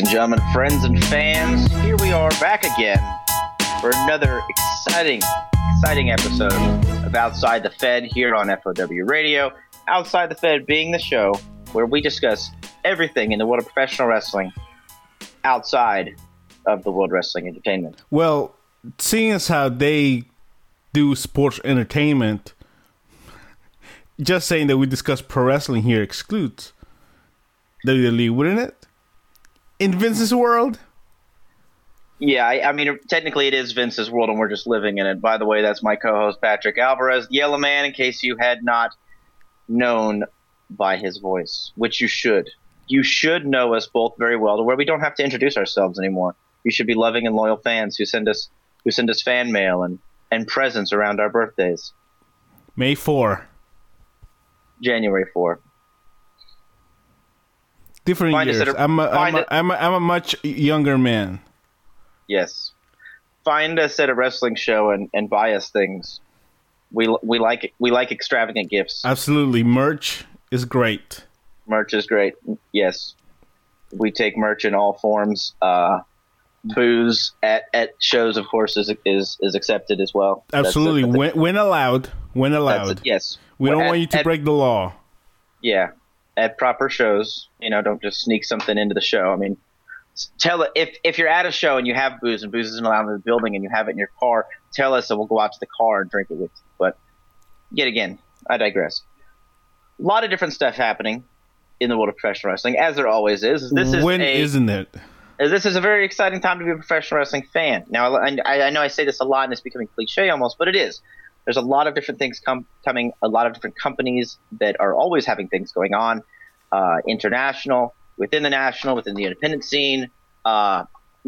gentlemen, friends and fans, here we are back again for another exciting episode of Outside the Fed here on FOW Radio. Outside the Fed being the show where we discuss everything in the world of professional wrestling outside of the World Wrestling Entertainment. Well, seeing as how they do sports entertainment, just saying that we discuss pro wrestling here excludes WWE, wouldn't it? In Vince's world? Yeah, I mean, technically it is Vince's world and we're just living in it. By the way, that's my co-host Patrick Alvarez, Yellow Man, in case you had not known by his voice, which you should. You should know us both very well to where we don't have to introduce ourselves anymore. You should be loving and loyal fans who send us fan mail and presents around our birthdays. May 4. January 4. Different years. I'm a much younger man. Yes. Find us at a wrestling show and buy us things. We like extravagant gifts. Absolutely. Merch is great. Merch is great. Yes. We take merch in all forms. Booze at shows, of course, is accepted as well. Absolutely. When allowed. When allowed. Yes. We don't want you to break the law. Yeah. At proper shows, don't just sneak something into the show. I mean, if you're at a show and you have booze and booze isn't allowed in the building and you have it in your car, tell us and we'll go out to the car and drink it with you. But yet again, I digress. A lot of different stuff happening in the world of professional wrestling, as there always is. Isn't it? This is a very exciting time to be a professional wrestling fan. Now, I know I say this a lot and it's becoming cliche almost, but it is. There's a lot of different things coming, a lot of different companies that are always having things going on, international, within the national, within the independent scene. And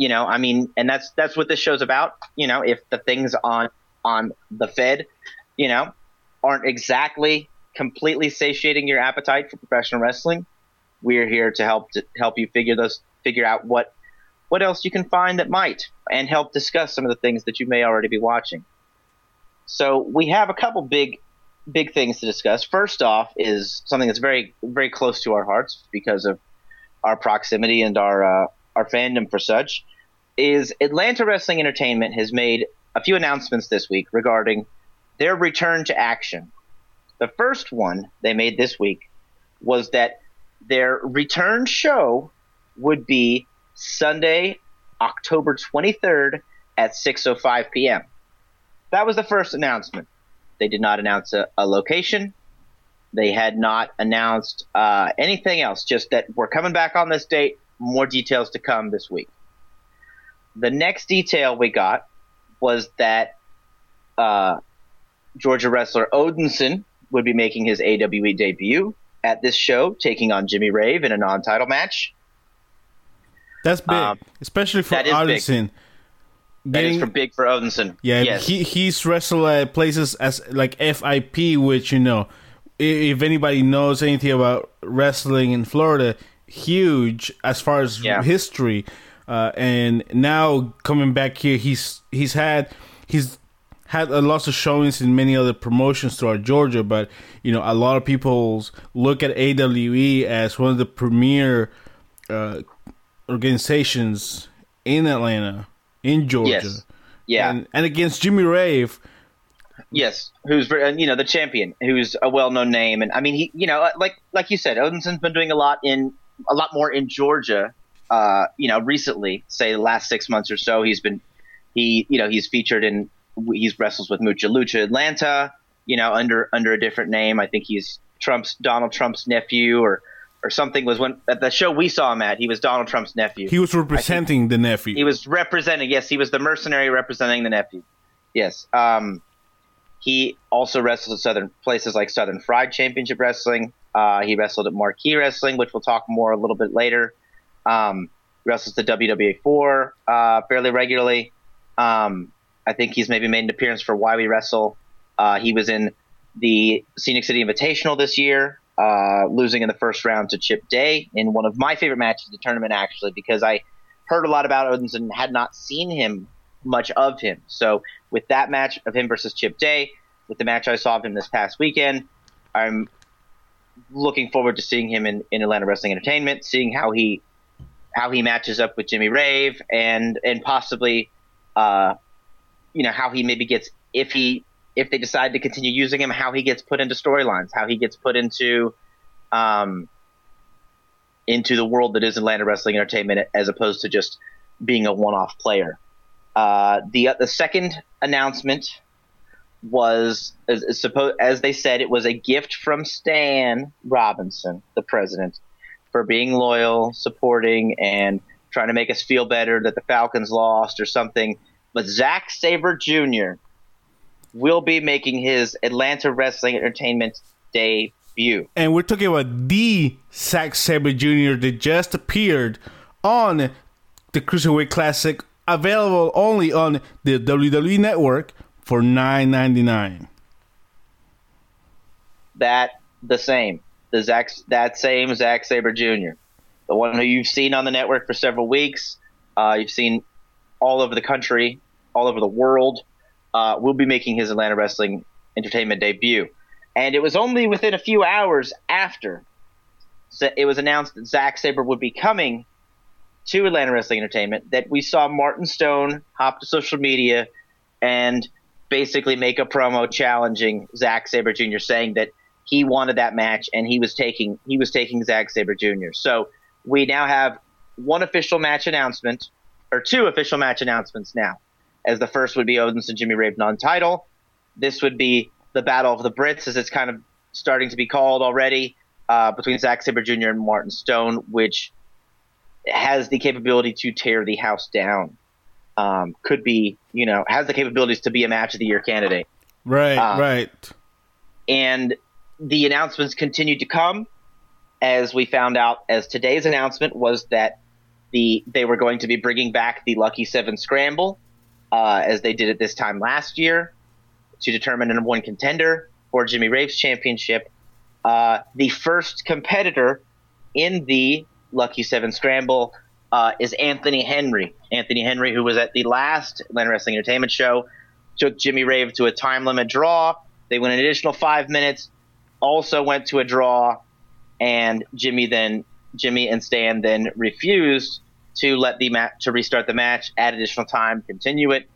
that's what this show's about. If the things on the Fed, aren't exactly completely satiating your appetite for professional wrestling, we're here to help you figure out what else you can find that might, and help discuss some of the things that you may already be watching. So we have a couple big things to discuss. First off is something that's very, very close to our hearts because of our proximity and our fandom for such, is Atlanta Wrestling Entertainment has made a few announcements this week regarding their return to action. The first one they made this week was that their return show would be Sunday, October 23rd at 6:05 p.m. That was the first announcement. They did not announce a location. They had not announced anything else, just that we're coming back on this date. More details to come this week. The next detail we got was that Georgia wrestler Odinson would be making his AWE debut at this show, taking on Jimmy Rave in a non-title match. That's big, especially for Odinson. That is big for Odinson. Yeah, yes. He's wrestled at places as like FIP, which, if anybody knows anything about wrestling in Florida, huge as far as history. And now coming back here, he's had a lot of showings in many other promotions throughout Georgia. But a lot of people look at AWE as one of the premier organizations in Atlanta. In Georgia. Yes. Yeah. And against Jimmy Rave. Yes. Who's, the champion, who's a well-known name. And I mean, he, like you said, Odinson's been doing a lot more in Georgia, recently, say the last 6 months or so. He's featured he's wrestles with Mucha Lucha Atlanta, under a different name. I think he's Donald Trump's nephew or something. Was when at the show we saw him at, he was Donald Trump's nephew. He was representing the nephew. He was representing, yes, he was the mercenary representing the nephew. Yes. He also wrestled at places like Southern Fried Championship Wrestling. He wrestled at Marquee Wrestling, which we'll talk more a little bit later. He wrestles the WWA4 fairly regularly. I think he's maybe made an appearance for Why We Wrestle. He was in the Scenic City Invitational this year, losing in the first round to Chip Day in one of my favorite matches of the tournament, actually, because I heard a lot about Odinson and had not seen much of him. So with that match of him versus Chip Day, with the match I saw of him this past weekend, I'm looking forward to seeing him in Atlanta Wrestling Entertainment, seeing how he how he matches up with Jimmy Rave, and possibly, how he maybe gets, if they decide to continue using him, how he gets put into storylines, how he gets put into the world that is Atlanta Wrestling Entertainment, as opposed to just being a one-off player. The second announcement was, as they said, it was a gift from Stan Robinson, the president, for being loyal, supporting, and trying to make us feel better that the Falcons lost or something. But Zack Sabre Jr. will be making his Atlanta Wrestling Entertainment debut. And we're talking about the Zack Sabre Jr. that just appeared on the Cruiserweight Classic, available only on the WWE Network for $9.99. That same Zack Sabre Jr., the one who you've seen on the network for several weeks, you've seen all over the country, all over the world, will be making his Atlanta Wrestling Entertainment debut. And it was only within a few hours after it was announced that Zack Sabre would be coming to Atlanta Wrestling Entertainment that we saw Martin Stone hop to social media and basically make a promo challenging Zack Sabre Jr., saying that he wanted that match and he was taking Zack Sabre Jr. So we now have one official match announcement, or two official match announcements now, as the first would be Odinson and Jimmy Rave non-title. This would be the Battle of the Brits, as it's kind of starting to be called already, between Zack Sabre Jr. and Martin Stone, which has the capability to tear the house down. Could be, has the capabilities to be a match of the year candidate. Right. And the announcements continued to come, as we found out, as today's announcement was that they were going to be bringing back the Lucky 7 Scramble, as they did it this time last year, to determine the number one contender for Jimmy Rave's championship. The first competitor in the Lucky 7 Scramble is Anthony Henry. Anthony Henry, who was at the last Atlanta Wrestling Entertainment show, took Jimmy Rave to a time limit draw. They went an additional 5 minutes, also went to a draw, and Jimmy and Stan then refused to let to restart the match, add additional time, continue it.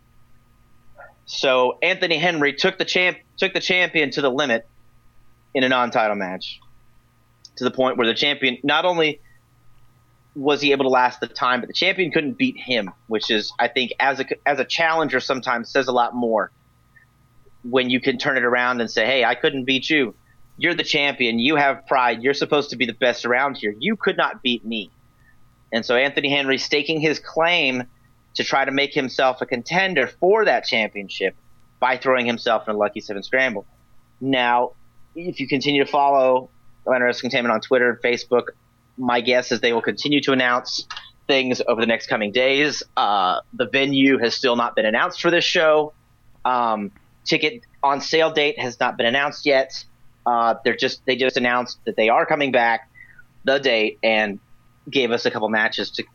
So Anthony Henry took the champion to the limit in a non-title match, to the point where the champion, not only was he able to last the time, but the champion couldn't beat him, which is, I think, as a challenger sometimes says a lot more when you can turn it around and say, hey, I couldn't beat you. You're the champion. You have pride. You're supposed to be the best around here. You could not beat me. And so Anthony Henry, staking his claim to try to make himself a contender for that championship by throwing himself in a Lucky 7 Scramble. Now, if you continue to follow Atlanta Wrestling Entertainment on Twitter and Facebook, my guess is they will continue to announce things over the next coming days. The venue has still not been announced for this show. Ticket on sale date has not been announced yet. They just announced that they are coming back, the date, and gave us a couple matches to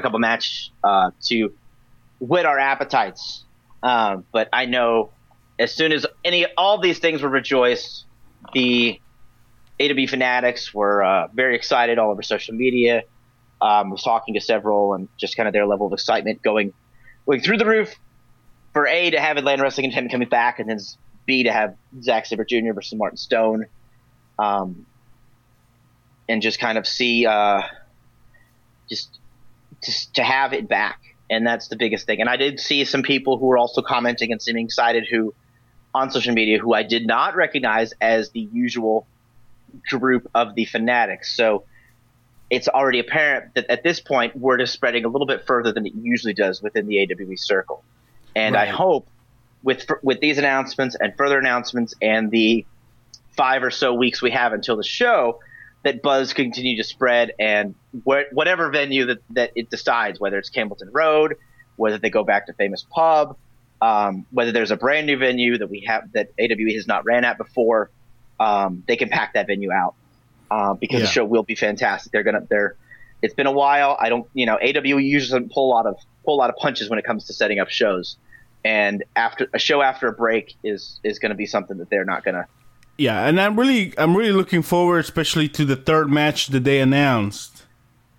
whet our appetites. But I know as soon as all these things were rejoiced, the AW fanatics were very excited all over social media. Was talking to several, and just kind of their level of excitement going through the roof for A, to have Atlanta Wrestling Entertainment coming back, and then B, to have Zack Sabre Jr. versus Martin Stone, and just kind of see just to have it back. And that's the biggest thing. And I did see some people who were also commenting and seeming excited on social media who I did not recognize as the usual group of the fanatics. So it's already apparent that at this point word is spreading a little bit further than it usually does within the AWE circle. And right. I hope with these announcements and further announcements and the 5 or so weeks we have until the show, that buzz continue to spread, and whatever venue that it decides, whether it's Campbellton Road, whether they go back to Famous Pub, whether there's a brand new venue that AWE has not ran at before, they can pack that venue out because the show will be fantastic. It's been a while. AWE usually doesn't pull a lot of punches when it comes to setting up shows, and after a break is going to be something that they're not going to. Yeah, and I'm really looking forward, especially to the third match that they announced.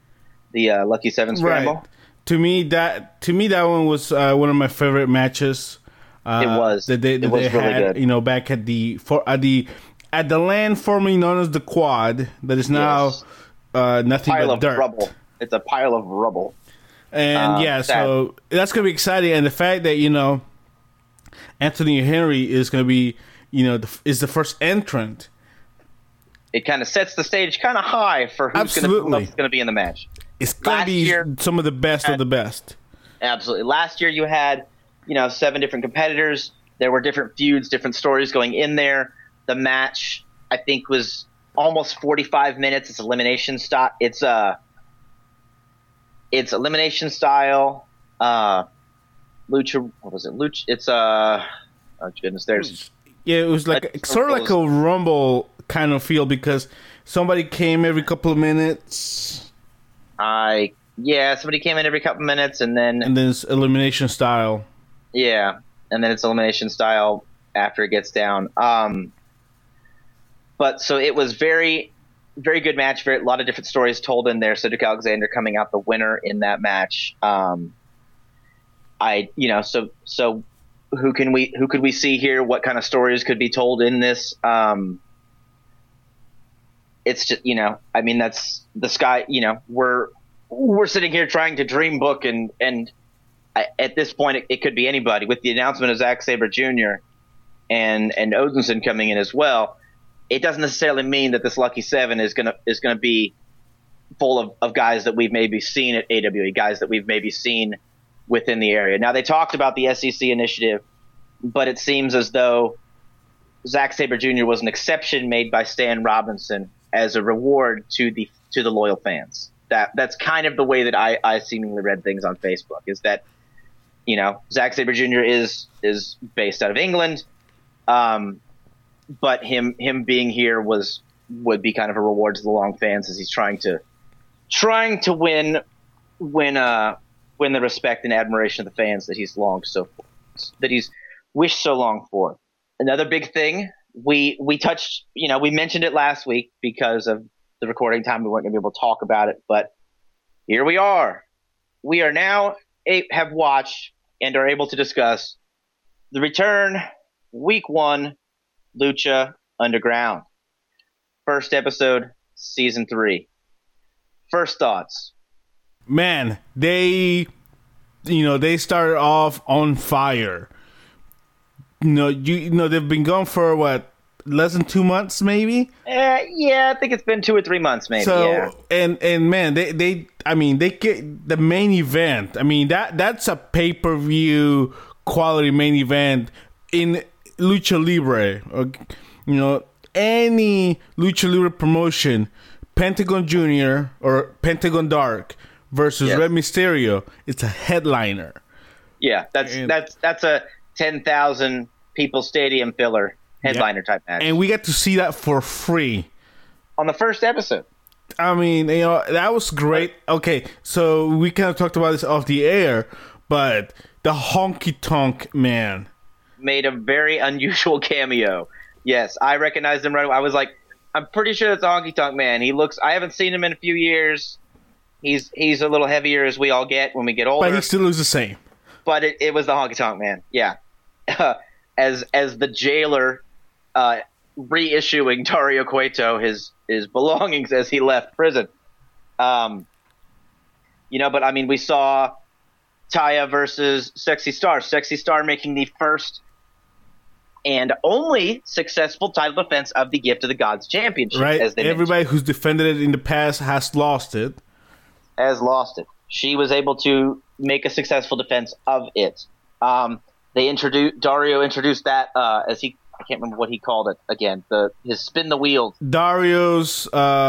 the Lucky Seven Scramble. Right. To me, that one was one of my favorite matches. It was. That they really had, good. Back at the land formerly known as the Quad, that is now nothing pile but of dirt. Rubble. It's a pile of rubble. And so that's gonna be exciting, and the fact that Anthony Henry is gonna be is the first entrant. It kind of sets the stage kind of high for who's going to be in the match. It's going to be some of the best of the best. Absolutely. Last year you had, 7 different competitors. There were different feuds, different stories going in there. The match, I think, was almost 45 minutes. It's elimination style. It's elimination style. Lucha. What was it? Lucha. It's oh goodness. There's. Yeah, it was sort of like a Rumble kind of feel because somebody came every couple of minutes. Somebody came in every couple of minutes, and then it's elimination style. Yeah, and then it's elimination style after it gets down. But so it was very, very good match. A lot of different stories told in there. Cedric Alexander coming out the winner in that match. So who could we see here? What kind of stories could be told in this? It's just, that's the sky, we're sitting here trying to dream book and at this point it could be anybody. With the announcement of Zack Sabre Jr. and Odinson coming in as well, it doesn't necessarily mean that this Lucky Seven is gonna be full of guys that we've maybe seen at AWE, guys that we've maybe seen within the area. Now, they talked about the SEC initiative, but it seems as though Zack Sabre Jr. was an exception made by Stan Robinson as a reward to the loyal fans. That's kind of the way that I seemingly read things on Facebook, is that, Zack Sabre Jr. is based out of England, but him being here would be kind of a reward to the long fans, as he's trying to win the respect and admiration of the fans that he's wished so long for. Another big thing we touched, we mentioned it last week because of the recording time. We weren't going to be able to talk about it, but here we are. We are now have watched and are able to discuss the return, week 1, Lucha Underground. First episode, season 3. First thoughts. Man, they started off on fire. They've been gone for what, less than 2 months, maybe? I think it's been 2 or 3 months, maybe. So, yeah. and man, they get the main event. I mean, that's a pay-per-view quality main event in Lucha Libre. Or, any Lucha Libre promotion, Pentagon Jr. or Pentagon Dark versus Rey Mysterio, it's a headliner. Yeah, that's a 10,000 people stadium filler headliner type match. And we get to see that for free on the first episode. I mean, that was great. Okay, so we kind of talked about this off the air, but the Honky Tonk Man made a very unusual cameo. Yes, I recognized him right away. I was like, I'm pretty sure that's the Honky Tonk Man. I haven't seen him in a few years. He's a little heavier as we all get when we get older. But he still looks the same. But it was the Honky Tonk Man, yeah. As the jailer reissuing Dario Cueto his belongings as he left prison. But I mean, we saw Taya versus Sexy Star. Sexy Star making the first and only successful title defense of the Gift of the Gods Championship. Right. Everybody who's defended it in the past has lost it. She was able to make a successful defense of it. Dario introduced that as I can't remember what he called it again. His spin the wheel. Dario's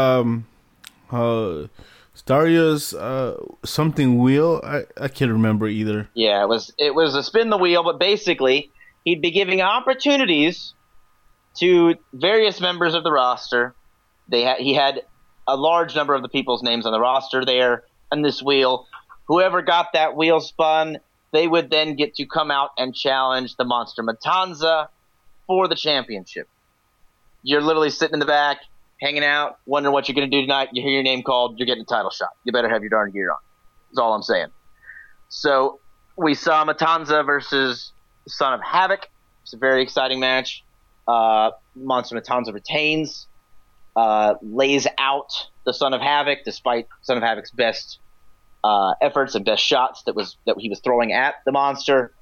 something wheel. I can't remember either. Yeah, it was a spin the wheel, but basically he'd be giving opportunities to various members of the roster. He had a large number of the people's names on the roster there on this wheel. Whoever got that wheel spun, they would then get to come out and challenge the Monster Matanza for the championship. You're literally sitting in the back, hanging out, wondering what you're going to do tonight. You hear your name called, you're getting a title shot. You better have your darn gear on. That's all I'm saying. So we saw Matanza versus Son of Havoc. It's a very exciting match. Monster Matanza retains, lays out the Son of Havoc, despite Son of Havoc's best efforts and best shots that he was throwing at the monster.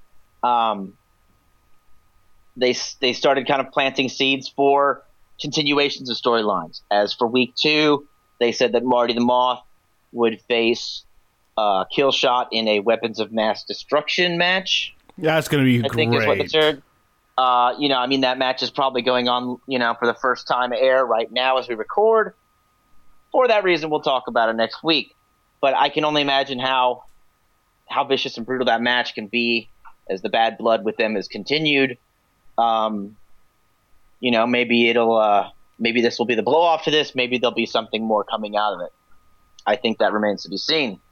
They started kind of planting seeds for continuations of storylines. As for week 2, they said that Marty the Moth would face Killshot in a Weapons of Mass Destruction match. Yeah, it's going to be great. I think is what the third. That match is probably going on, for the first time air right now as we record. For that reason, we'll talk about it next week. But I can only imagine how vicious and brutal that match can be as the bad blood with them is continued. Maybe maybe this will be the blow off to this. Maybe there'll be something more coming out of it. I think that remains to be seen.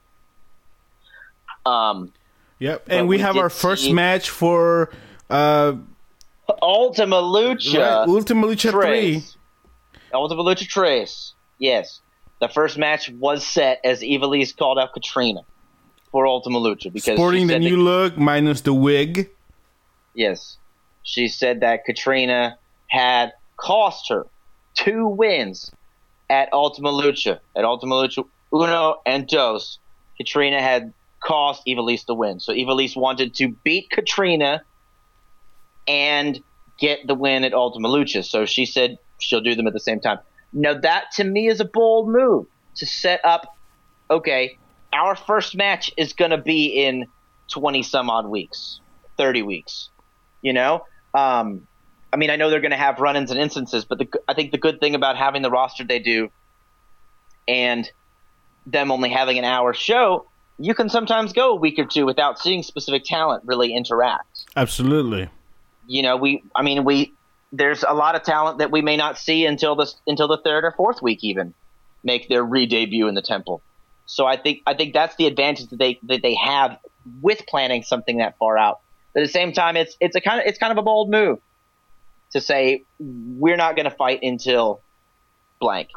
Yep, and we have our first match for Ultima Lucha. Right, Ultima Lucha 3. Ultima Lucha Trace. Yes. The first match was set as Ivelisse called out Katrina for Ultima Lucha. Because sporting the new look minus the wig. Yes. She said that Katrina had cost her 2 wins at Ultima Lucha. At Ultima Lucha Uno and Dos, Katrina had cost Ivelisse the win. So Ivelisse wanted to beat Katrina and get the win at Ultima Lucha. So she said she'll do them at the same time. Now that to me is a bold move to set up, okay, our first match is going to be in 20 some odd weeks, 30 weeks, I know they're going to have run-ins and instances, but I think the good thing about having the roster they do and them only having an hour show, you can sometimes go a week or 2 without seeing specific talent really interact. Absolutely. There's a lot of talent that we may not see until the 3rd or 4th week even make their re-debut in the temple. So I think that's the advantage that they have with planning something that far out. But at the same time, it's kind of a bold move to say we're not going to fight until blank.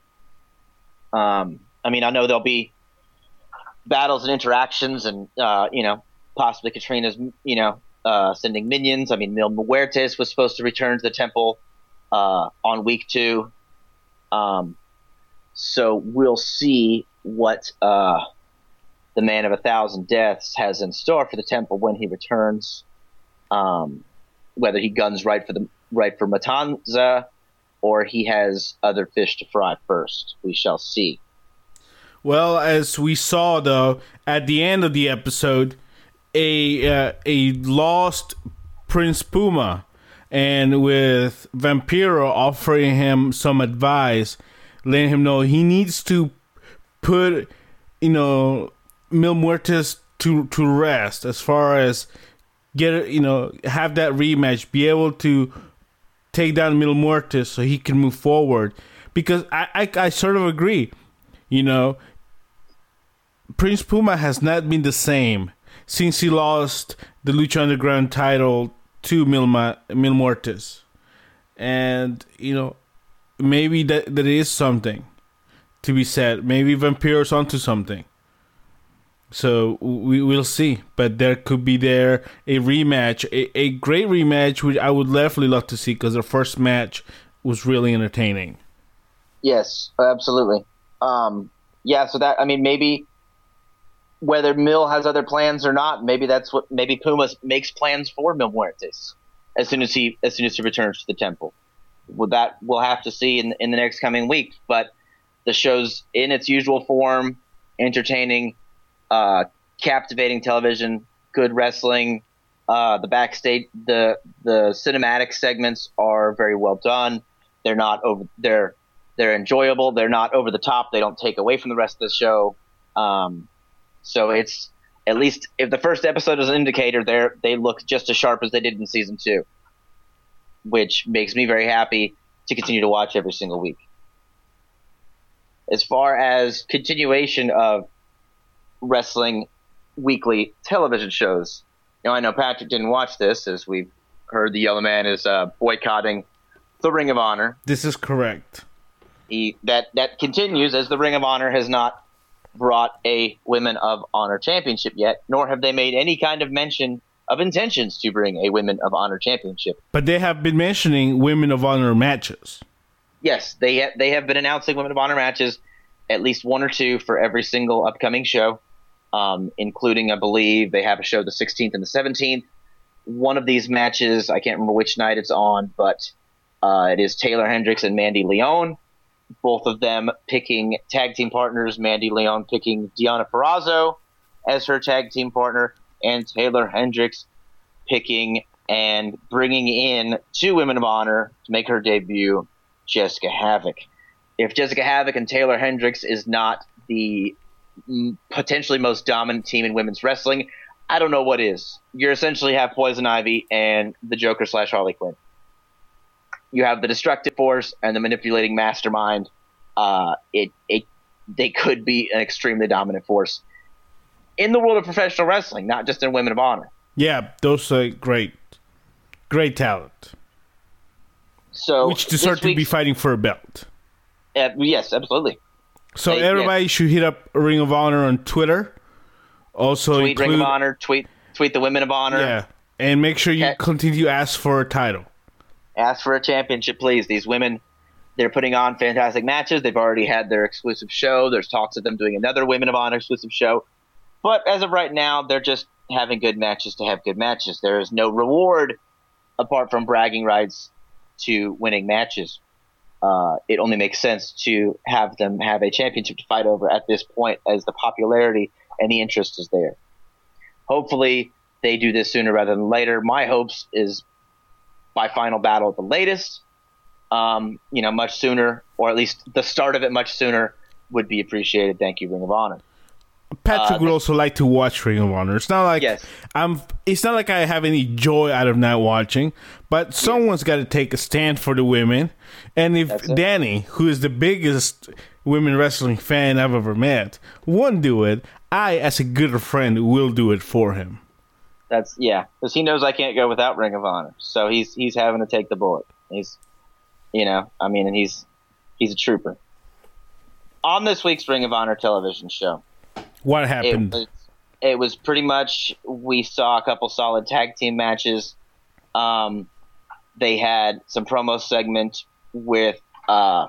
I know there'll be battles and interactions, and possibly Katrina's sending minions. Mil Muertes was supposed to return to the temple on week 2. So we'll see what the Man of 1,000 Deaths has in store for the temple when he returns. Whether he guns right for Matanza or he has other fish to fry first. We shall see. Well, as we saw, though, at the end of the episode, a lost Prince Puma, and with Vampiro offering him some advice, letting him know he needs to put, Mil Muertes to rest as far as have that rematch, be able to take down Mil Muertes so he can move forward. Because I sort of agree, Prince Puma has not been the same since he lost the Lucha Underground title to Mil Muertes. And, maybe that is something to be said. Maybe Vampiro's onto something. So we will see. But there could be a rematch, a great rematch, which I would definitely love to see because their first match was really entertaining. Yes, absolutely. So that, maybe whether Mil has other plans or not, maybe Puma makes plans for Mil Muertes as soon as he returns to the temple. We'll have to see in the next coming week. But the show's in its usual form, entertaining, captivating television, good wrestling. The backstage, the cinematic segments are very well done. They're not over. They're enjoyable. They're not over the top. They don't take away from the rest of the show. So it's, at least if the first episode is an indicator, they look just as sharp as they did in season 2, which makes me very happy to continue to watch every single week. As far as continuation of wrestling weekly television shows, I know Patrick didn't watch this, as we've heard the Yellow Man is boycotting the Ring of Honor. This is correct. That continues, as the Ring of Honor has not brought a Women of Honor championship yet, nor have they made any kind of mention of intentions to bring a Women of Honor championship. But they have been mentioning Women of Honor matches. Yes, they have been announcing Women of Honor matches, at least one or two for every single upcoming show, including, I believe, they have a show the 16th and the 17th. One of these matches, I can't remember which night it's on, but it is Taylor Hendricks and Mandy Leon. Both of them picking tag team partners, Mandy Leon picking Deonna Purrazzo as her tag team partner, and Taylor Hendricks picking and bringing in 2 Women of Honor to make her debut, Jessica Havoc. If Jessica Havoc and Taylor Hendricks is not the potentially most dominant team in women's wrestling, I don't know what is. You essentially have Poison Ivy and the Joker / Harley Quinn. You have the destructive force and the manipulating mastermind. They could be an extremely dominant force in the world of professional wrestling, not just in Women of Honor. Yeah, those are great talent. So, which deserve to be fighting for a belt. Yes, absolutely. So everybody should hit up Ring of Honor on Twitter. Also, tweet Ring of Honor, tweet the Women of Honor. Yeah, and make sure you continue to ask for a title. Ask for a championship, please. These women, they're putting on fantastic matches. They've already had their exclusive show. There's talks of them doing another Women of Honor exclusive show. But as of right now, they're just having good matches to have good matches. There is no reward apart from bragging rights to winning matches. It only makes sense to have them have a championship to fight over at this point, as the popularity and the interest is there. Hopefully, they do this sooner rather than later. My hopes is by Final Battle at the latest. Much sooner, or at least the start of it much sooner, would be appreciated. Thank you, Ring of Honor. Patrick would also like to watch Ring of Honor. It's not like It's not like I have any joy out of not watching, but someone's got to take a stand for the women. And if Danny, who is the biggest women wrestling fan I've ever met, won't do it, I, as a good friend, will do it for him. Because he knows I can't go without Ring of Honor, so he's having to take the bullet. He's a trooper. On this week's Ring of Honor television show, what happened? It was pretty much, we saw a couple solid tag team matches. They had some promo segment with the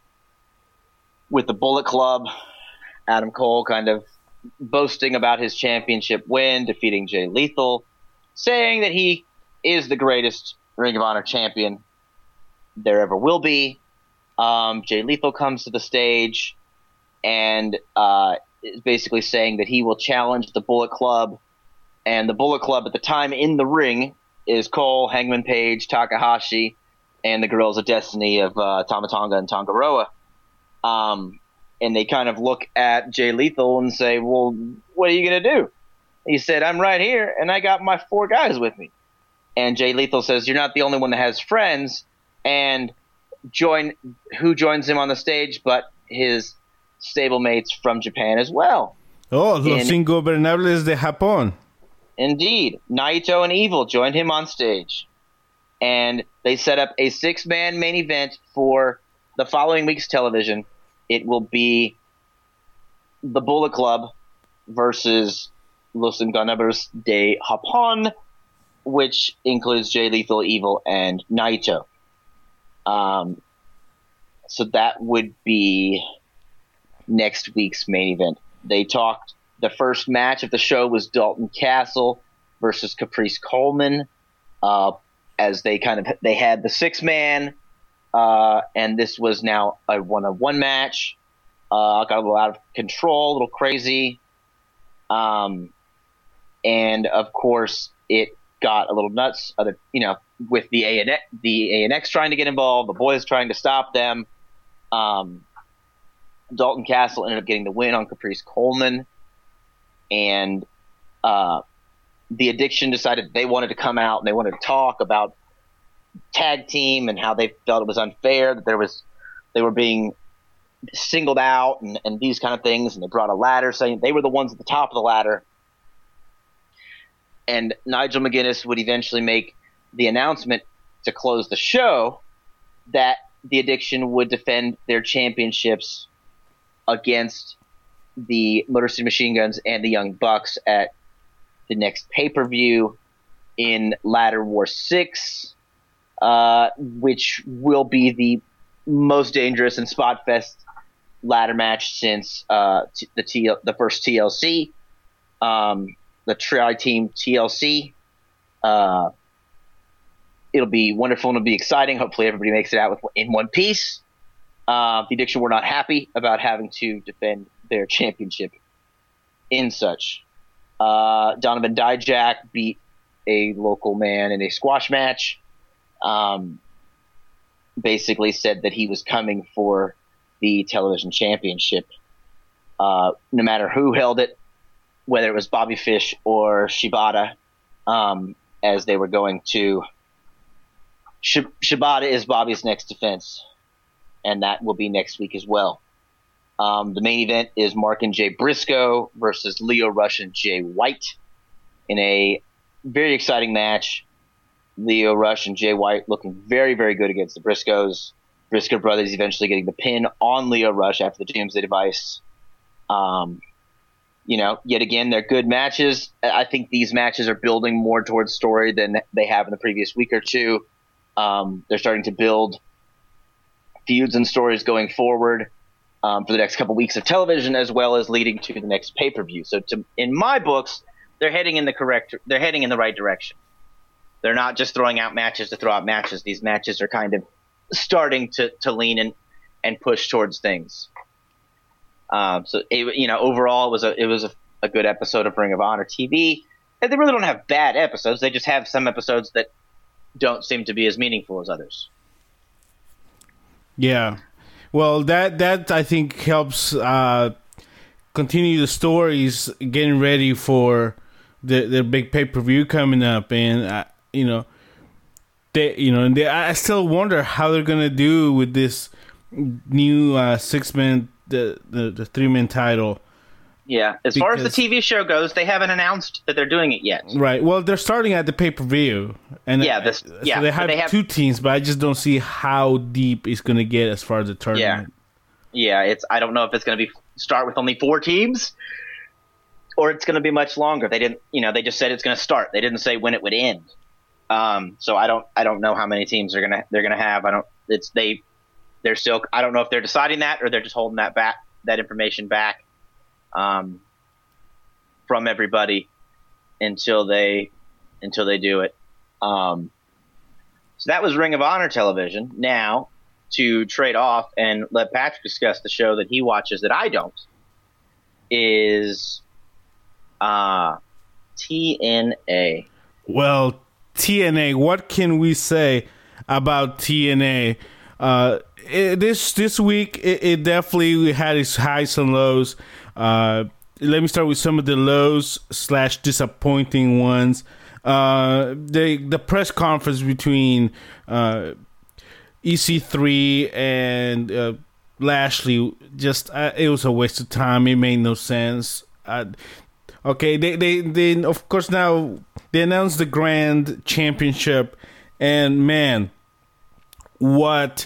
Bullet Club. Adam Cole kind of boasting about his championship win, defeating Jay Lethal, saying that he is the greatest Ring of Honor champion there ever will be. Jay Lethal comes to the stage and is basically saying that he will challenge the Bullet Club. And the Bullet Club at the time in the ring is Cole, Hangman Page, Takahashi, and the Guerrillas of Destiny of Tama Tonga and Tonga Roa. And they kind of look at Jay Lethal and say, well, what are you going to do? He said, I'm right here, and I got my 4 guys with me. And Jay Lethal says, you're not the only one that has friends. And who joins him on the stage but his stablemates from Japan as well. Oh, los ingobernables de Japón. Indeed. Naito and Evil joined him on stage. And they set up a 6-man main event for the following week's television. It will be the Bullet Club versus Los Ingobernables de Japón, which includes Jay Lethal, Evil, and Naito. So that would be next week's main event. They talked, the first match of the show was Dalton Castle versus Caprice Coleman, as they had the 6-man, and this was now a 1-on-1 match. Got a little out of control, a little crazy. And of course it got a little nuts, with the ANX trying to get involved, the boys trying to stop them. Dalton Castle ended up getting the win on Caprice Coleman, and the Addiction decided they wanted to come out and they wanted to talk about tag team and how they felt it was unfair, that they were being singled out and these kind of things, and they brought a ladder saying they were the ones at the top of the ladder. And Nigel McGuinness would eventually make the announcement to close the show that the Addiction would defend their championships against the Motor City Machine Guns and the Young Bucks at the next pay-per-view in Ladder War 6, which will be the most dangerous and spot fest ladder match since the first TLC, the Tri-Team TLC. It'll be wonderful and it'll be exciting. Hopefully everybody makes it out in one piece. The Addiction were not happy about having to defend their championship in such. Donovan Dijak beat a local man in a squash match. Basically said that he was coming for the television championship, no matter who held it, whether it was Bobby Fish or Shibata, as they were going to. Shibata is Bobby's next defense, and that will be next week as well. The main event is Mark and Jay Briscoe versus Lio Rush and Jay White in a very exciting match. Lio Rush and Jay White looking very, very good against the Briscoes. Briscoe brothers eventually getting the pin on Lio Rush after the Doomsday Device. Yet again, they're good matches. I think these matches are building more towards story than they have in the previous week or two. They're starting to build feuds and stories going forward for the next couple weeks of television, as well as leading to the next pay-per-view. So, in my books, they're heading in the right direction. They're not just throwing out matches to throw out matches. These matches are kind of starting to lean in and push towards things. Overall, it was a good episode of Ring of Honor TV. And they really don't have bad episodes. They just have some episodes that don't seem to be as meaningful as others. Yeah. Well, that I think helps continue the stories, getting ready for the big pay-per-view coming up. And, I still wonder how they're going to do with this new 6-man, the 3-man title. Yeah, as far as the TV show goes, they haven't announced that they're doing it yet. Right. Well, they're starting at the pay-per-view, and so they have two teams, but I just don't see how deep it's going to get as far as the tournament. Yeah. I don't know if it's going to start with only 4 teams, or it's going to be much longer. They didn't. They just said it's going to start. They didn't say when it would end. So I don't know how many teams they're gonna have. They're still. I don't know if they're deciding that or they're just holding that information back. From everybody until they do it. So that was Ring of Honor television. Now, to trade off and let Patrick discuss the show that he watches that I don't, is TNA. Well, TNA, what can we say about TNA? This week, it definitely had its highs and lows. Let me start with some of the lows / disappointing ones. The press conference between EC3 and Lashley, it was a waste of time. It made no sense. Okay, they of course now they announced the Grand Championship, and man, what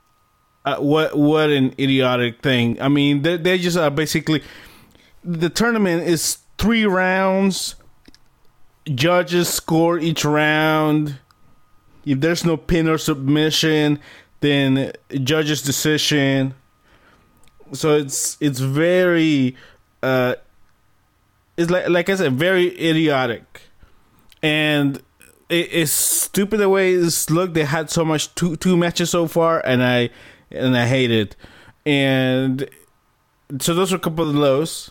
an idiotic thing. I mean, they just are basically, the tournament is 3 rounds. Judges score each round. If there's no pin or submission, then judge's decision. So it's very it's like I said, very idiotic, and it's stupid the way it's looked. They had so much two matches so far, and I hate it. And so those are a couple of the lows.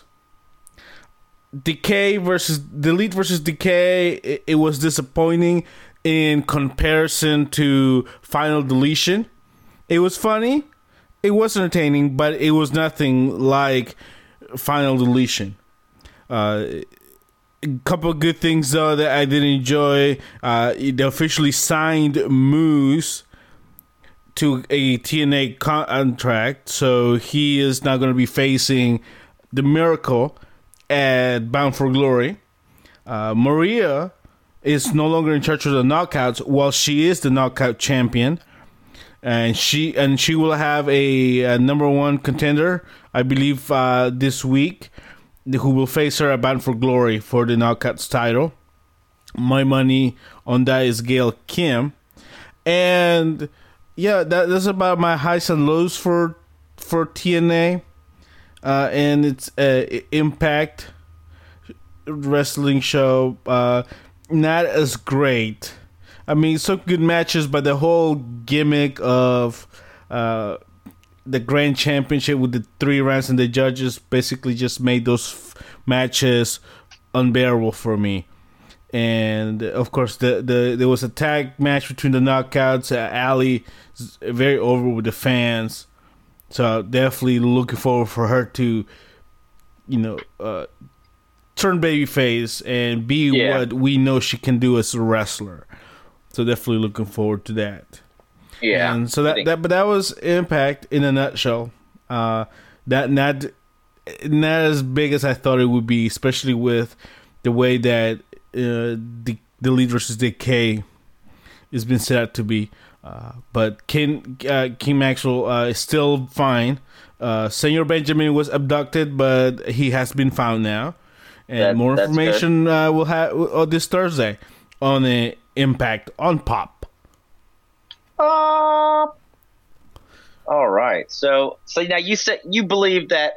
Delete versus Decay, it was disappointing in comparison to Final Deletion. It was funny, it was entertaining, but it was nothing like Final Deletion. A couple of good things though that I did enjoy. They officially signed Moose to a TNA contract, so he is now going to be facing the Miracle at Bound for Glory. Maria is no longer in charge of the Knockouts, while she is the Knockout champion. and she will have a number one contender, I believe, this week, who will face her at Bound for Glory for the Knockouts title. My money on that is Gail Kim. And yeah, that's about my highs and lows for TNA. And it's Impact Wrestling show. Not as great. I mean, some good matches, but the whole gimmick of the Grand Championship with the 3 rounds and the judges basically just made those matches unbearable for me. And of course, there was a tag match between the Knockouts. Ali is very over with the fans, so definitely looking forward for her to, turn babyface and be what we know she can do as a wrestler. So definitely looking forward to that. Yeah, and so that was Impact in a nutshell. That not as big as I thought it would be, especially with the way that the Elite versus Decay has been set out to be. But King Maxwell is still fine. Senor Benjamin was abducted, but he has been found now. And more information we'll have this Thursday on the Impact on Pop. All right. So now you said you believe that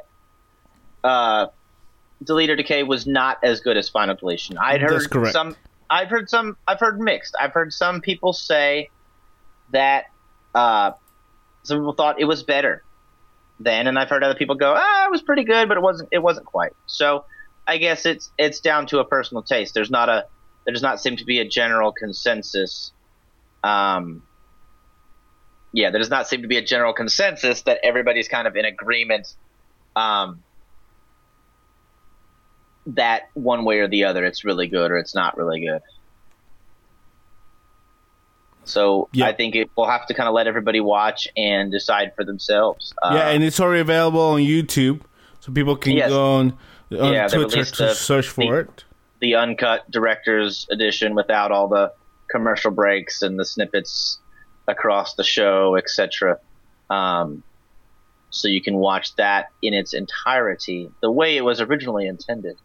Delete or Decay was not as good as Final Deletion. That's correct. I've heard mixed. I've heard some people say that some people thought it was better then, and I've heard other people go, it was pretty good, but it wasn't quite. So I guess it's down to a personal taste. There does not seem to be a general consensus. There does not seem to be a general consensus that everybody's kind of in agreement that one way or the other it's really good or it's not really good. So I think we'll have to kind of let everybody watch and decide for themselves. And it's already available on YouTube, so people can go on Twitter to search for it. The uncut director's edition without all the commercial breaks and the snippets across the show, etc. So you can watch that in its entirety, the way it was originally intended.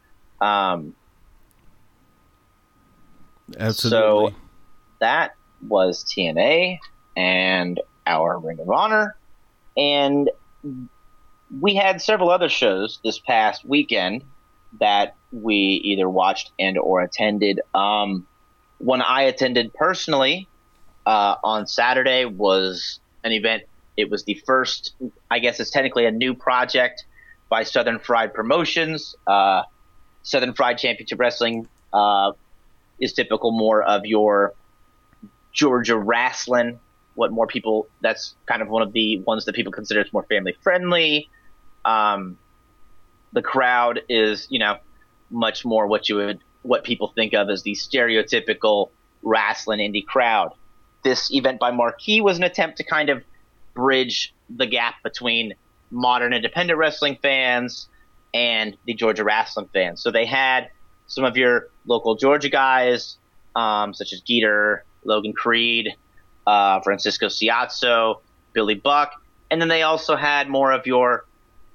Absolutely. So that was TNA and our Ring of Honor, and we had several other shows this past weekend that we either watched and or attended. One I attended personally on Saturday was an event. It was the first, I guess it's technically a new project by Southern Fried Promotions. Southern Fried Championship Wrestling is typical more of your Georgia wrestling. That's kind of one of the ones that people consider more family friendly. The crowd is, much more what people think of as the stereotypical wrestling indie crowd. This event by Marquee was an attempt to kind of bridge the gap between modern independent wrestling fans and the Georgia wrestling fans. So they had some of your local Georgia guys, such as Geeter, Logan Creed, Francisco Ciazzo, Billy Buck, and then they also had more of your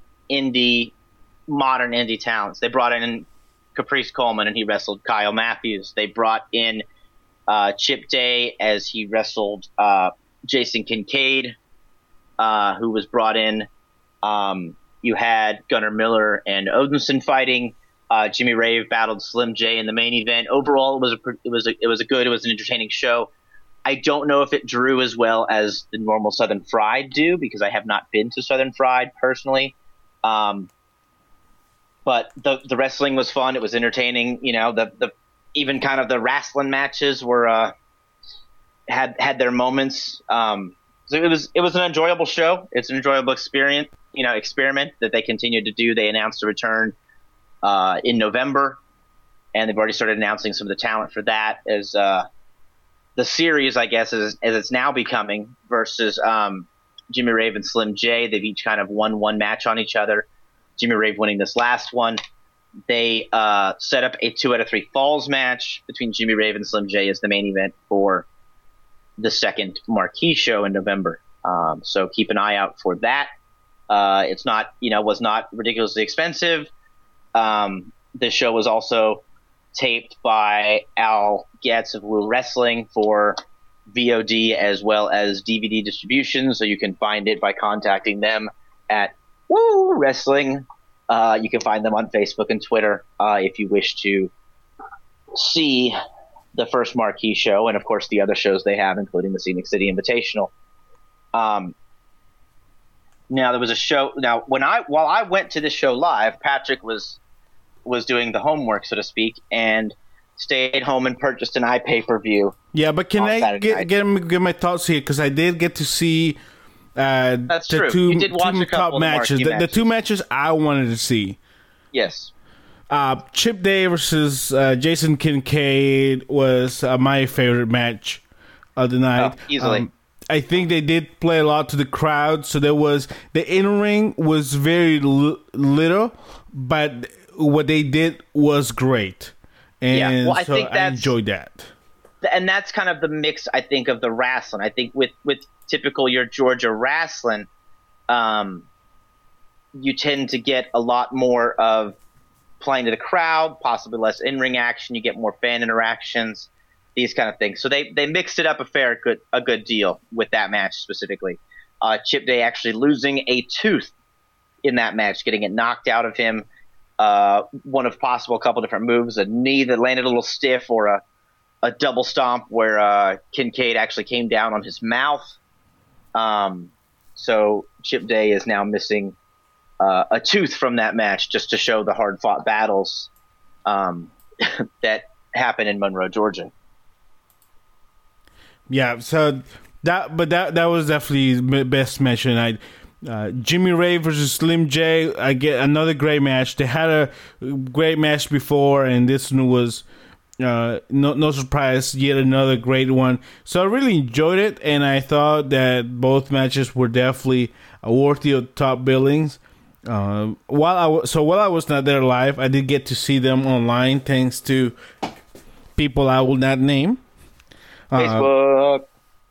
modern indie talents. They brought in Caprice Coleman, and he wrestled Kyle Matthews. They brought in Chip Day as he wrestled Jason Kincaid, who was brought in. You had Gunnar Miller and Odinson fighting. Jimmy Rave battled Slim J in the main event. Overall, it was an entertaining show. I don't know if it drew as well as the normal Southern Fried do, because I have not been to Southern Fried personally. But the wrestling was fun. It was entertaining. The even kind of the wrestling matches were had their moments. So it was an enjoyable show. It's an enjoyable experiment that they continued to do. They announced a return in November, and they've already started announcing some of the talent for that as the series, I guess, as it's now becoming, versus Jimmy Rave and Slim J. They've each kind of won one match on each other. Jimmy Rave winning this last one. They set up a 2 out of 3 falls match between Jimmy Rave and Slim J as the main event for the second marquee show in November. So keep an eye out for that. It's not, was not ridiculously expensive. The show was also taped by Al Getz of Woo Wrestling for VOD as well as DVD distribution. So you can find it by contacting them at Woo Wrestling. You can find them on Facebook and Twitter if you wish to see the first marquee show and, of course, the other shows they have, including the Scenic City Invitational. Now there was a show. Now while I went to this show live, Patrick was doing the homework, so to speak, and stayed home and purchased an iPay-per-view. Yeah, but can I get my thoughts here, because I did get to see That's the true. two, You did watch two a couple top matches. The two matches I wanted to see. Yes. Chip Day versus Jason Kincaid was my favorite match of the night. Easily. I think they did play a lot to the crowd, so there was the in-ring was very little, but what they did was great, and I think I enjoyed that. And that's kind of the mix, I think, of the wrestling. I think with typical your Georgia wrestling, you tend to get a lot more of playing to the crowd, possibly less in-ring action. You get more fan interactions, these kind of things. So they mixed it up a good deal with that match specifically. Chip Day actually losing a tooth in that match, getting it knocked out of him. One of possible a couple different moves, a knee that landed a little stiff, or a double stomp where Kincaid actually came down on his mouth. So Chip Day is now missing a tooth from that match, just to show the hard-fought battles that happen in Monroe, Georgia. Yeah, so that was definitely the best match tonight. Jimmy Ray versus Slim J, I get another great match. They had a great match before, and this one was no surprise, yet another great one. So I really enjoyed it, and I thought that both matches were definitely worthy of top billings. While I was not there live, I did get to see them online, thanks to people I will not name. Facebook.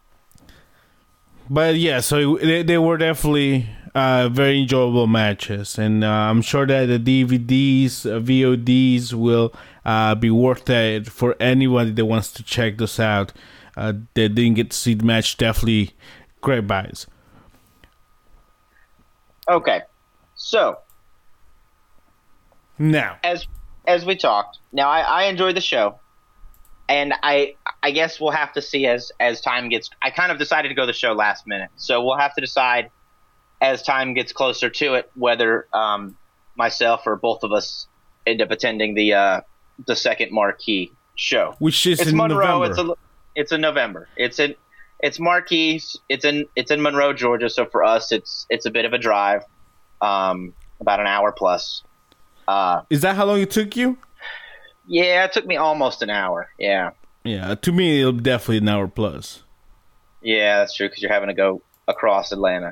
But yeah, so they were definitely very enjoyable matches, and I'm sure that the DVDs, VODs will be worth it for anybody that wants to check this out. That didn't get to see the match, definitely great buys. Okay, so now as we talked, now I enjoyed the show. And I guess we'll have to see as time gets. I kind of decided to go the show last minute, so we'll have to decide as time gets closer to it whether myself or both of us end up attending the second marquee show, which is it's in Monroe. November. It's in November. It's marquee. It's in Monroe, Georgia. So for us, it's a bit of a drive, about an hour plus. Is that how long it took you? Yeah, it took me almost an hour. Yeah. Yeah, to me, it'll definitely an hour plus. Yeah, that's true, because you're having to go across Atlanta.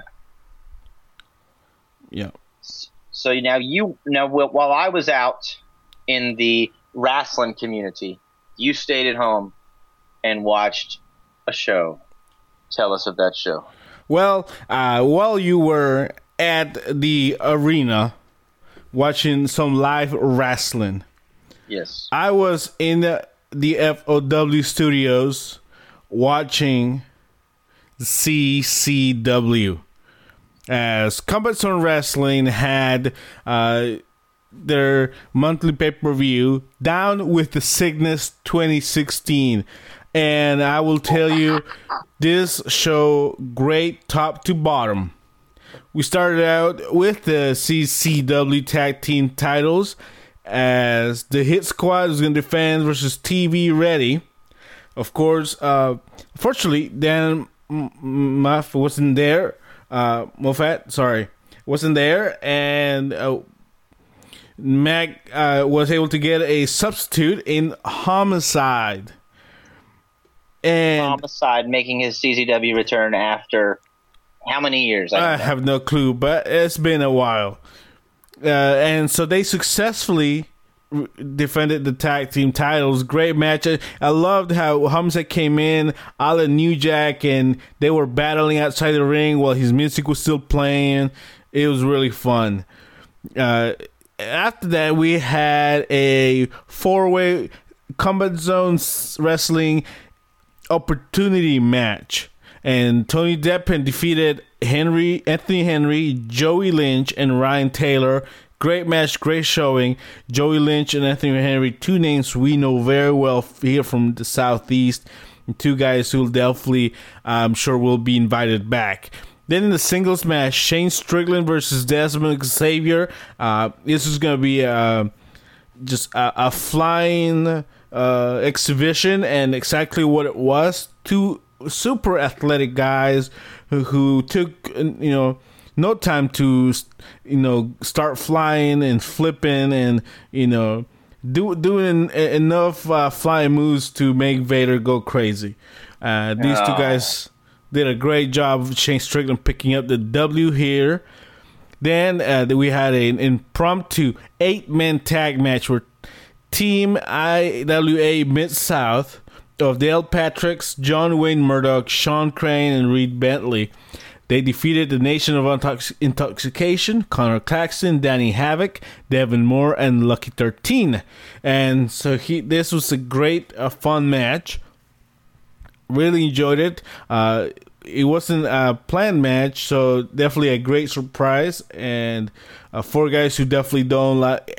Yeah. So now while I was out in the wrestling community, you stayed at home and watched a show. Tell us of that show. Well, while you were at the arena watching some live wrestling, yes, I was in the FOW studios watching CCW, as Combat Zone Wrestling had their monthly pay-per-view, Down with the Sickness 2016. And I will tell you, this show, great top to bottom. We started out with the CCW Tag Team titles, as the Hit Squad was going to defend versus TV Ready. Of course, fortunately, Dan Moffat wasn't there. Wasn't there, and Mac was able to get a substitute in Homicide. And Homicide making his CCW return after how many years? I have no clue, but it's been a while. And so they successfully defended the tag team titles. Great match. I loved how Hamza came in, Alan New Jack, and they were battling outside the ring while his music was still playing. It was really fun. After that, we had a 4-way Combat Zone Wrestling opportunity match. And Tony Deppen defeated Anthony Henry, Joey Lynch, and Ryan Taylor. Great match, great showing. Joey Lynch and Anthony Henry, two names we know very well here from the Southeast. And two guys who definitely, I'm sure, will be invited back. Then in the singles match, Shane Strickland versus Desmond Xavier. This is going to be just a flying exhibition, and exactly what it was. Two super athletic guys who took, no time to, start flying and flipping and, doing enough flying moves to make Vader go crazy. These two guys did a great job. Shane Strickland picking up the W here. Then we had an impromptu 8-man tag match where Team IWA Mid-South of Dale Patricks, John Wayne Murdoch, Sean Crane, and Reed Bentley. They defeated the Nation of Intoxication, Connor Claxton, Danny Havoc, Devin Moore, and Lucky 13. And so this was a great, fun match. Really enjoyed it. It wasn't a planned match, so definitely a great surprise. And 8 guys who definitely don't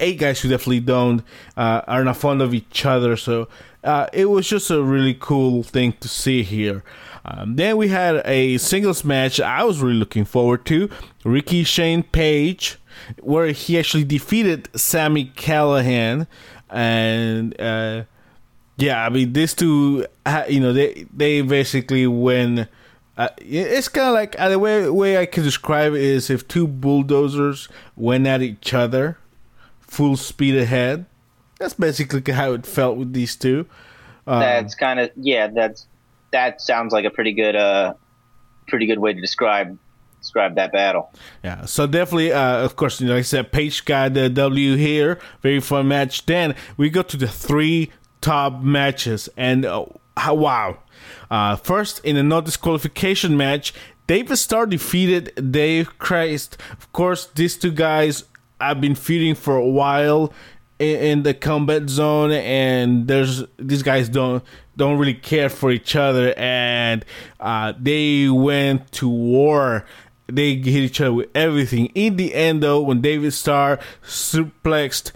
are not fond of each other. So it was just a really cool thing to see here. Then we had a singles match I was really looking forward to. Ricky Shane Page, where he actually defeated Sami Callihan. And these two, they basically win. It's kind of like the way I can describe it is if two bulldozers went at each other, full speed ahead. That's basically how it felt with these two. That sounds like a pretty good way to describe that battle. Yeah, so definitely, of course, like I said, Page got the W here. Very fun match. Then we go to the 3 top matches, and wow. First, in a no disqualification match, David Starr defeated Dave Christ. Of course, these two guys have been feuding for a while in the Combat Zone, and these guys don't really care for each other, and they went to war. They hit each other with everything. In the end, though, when David Starr suplexed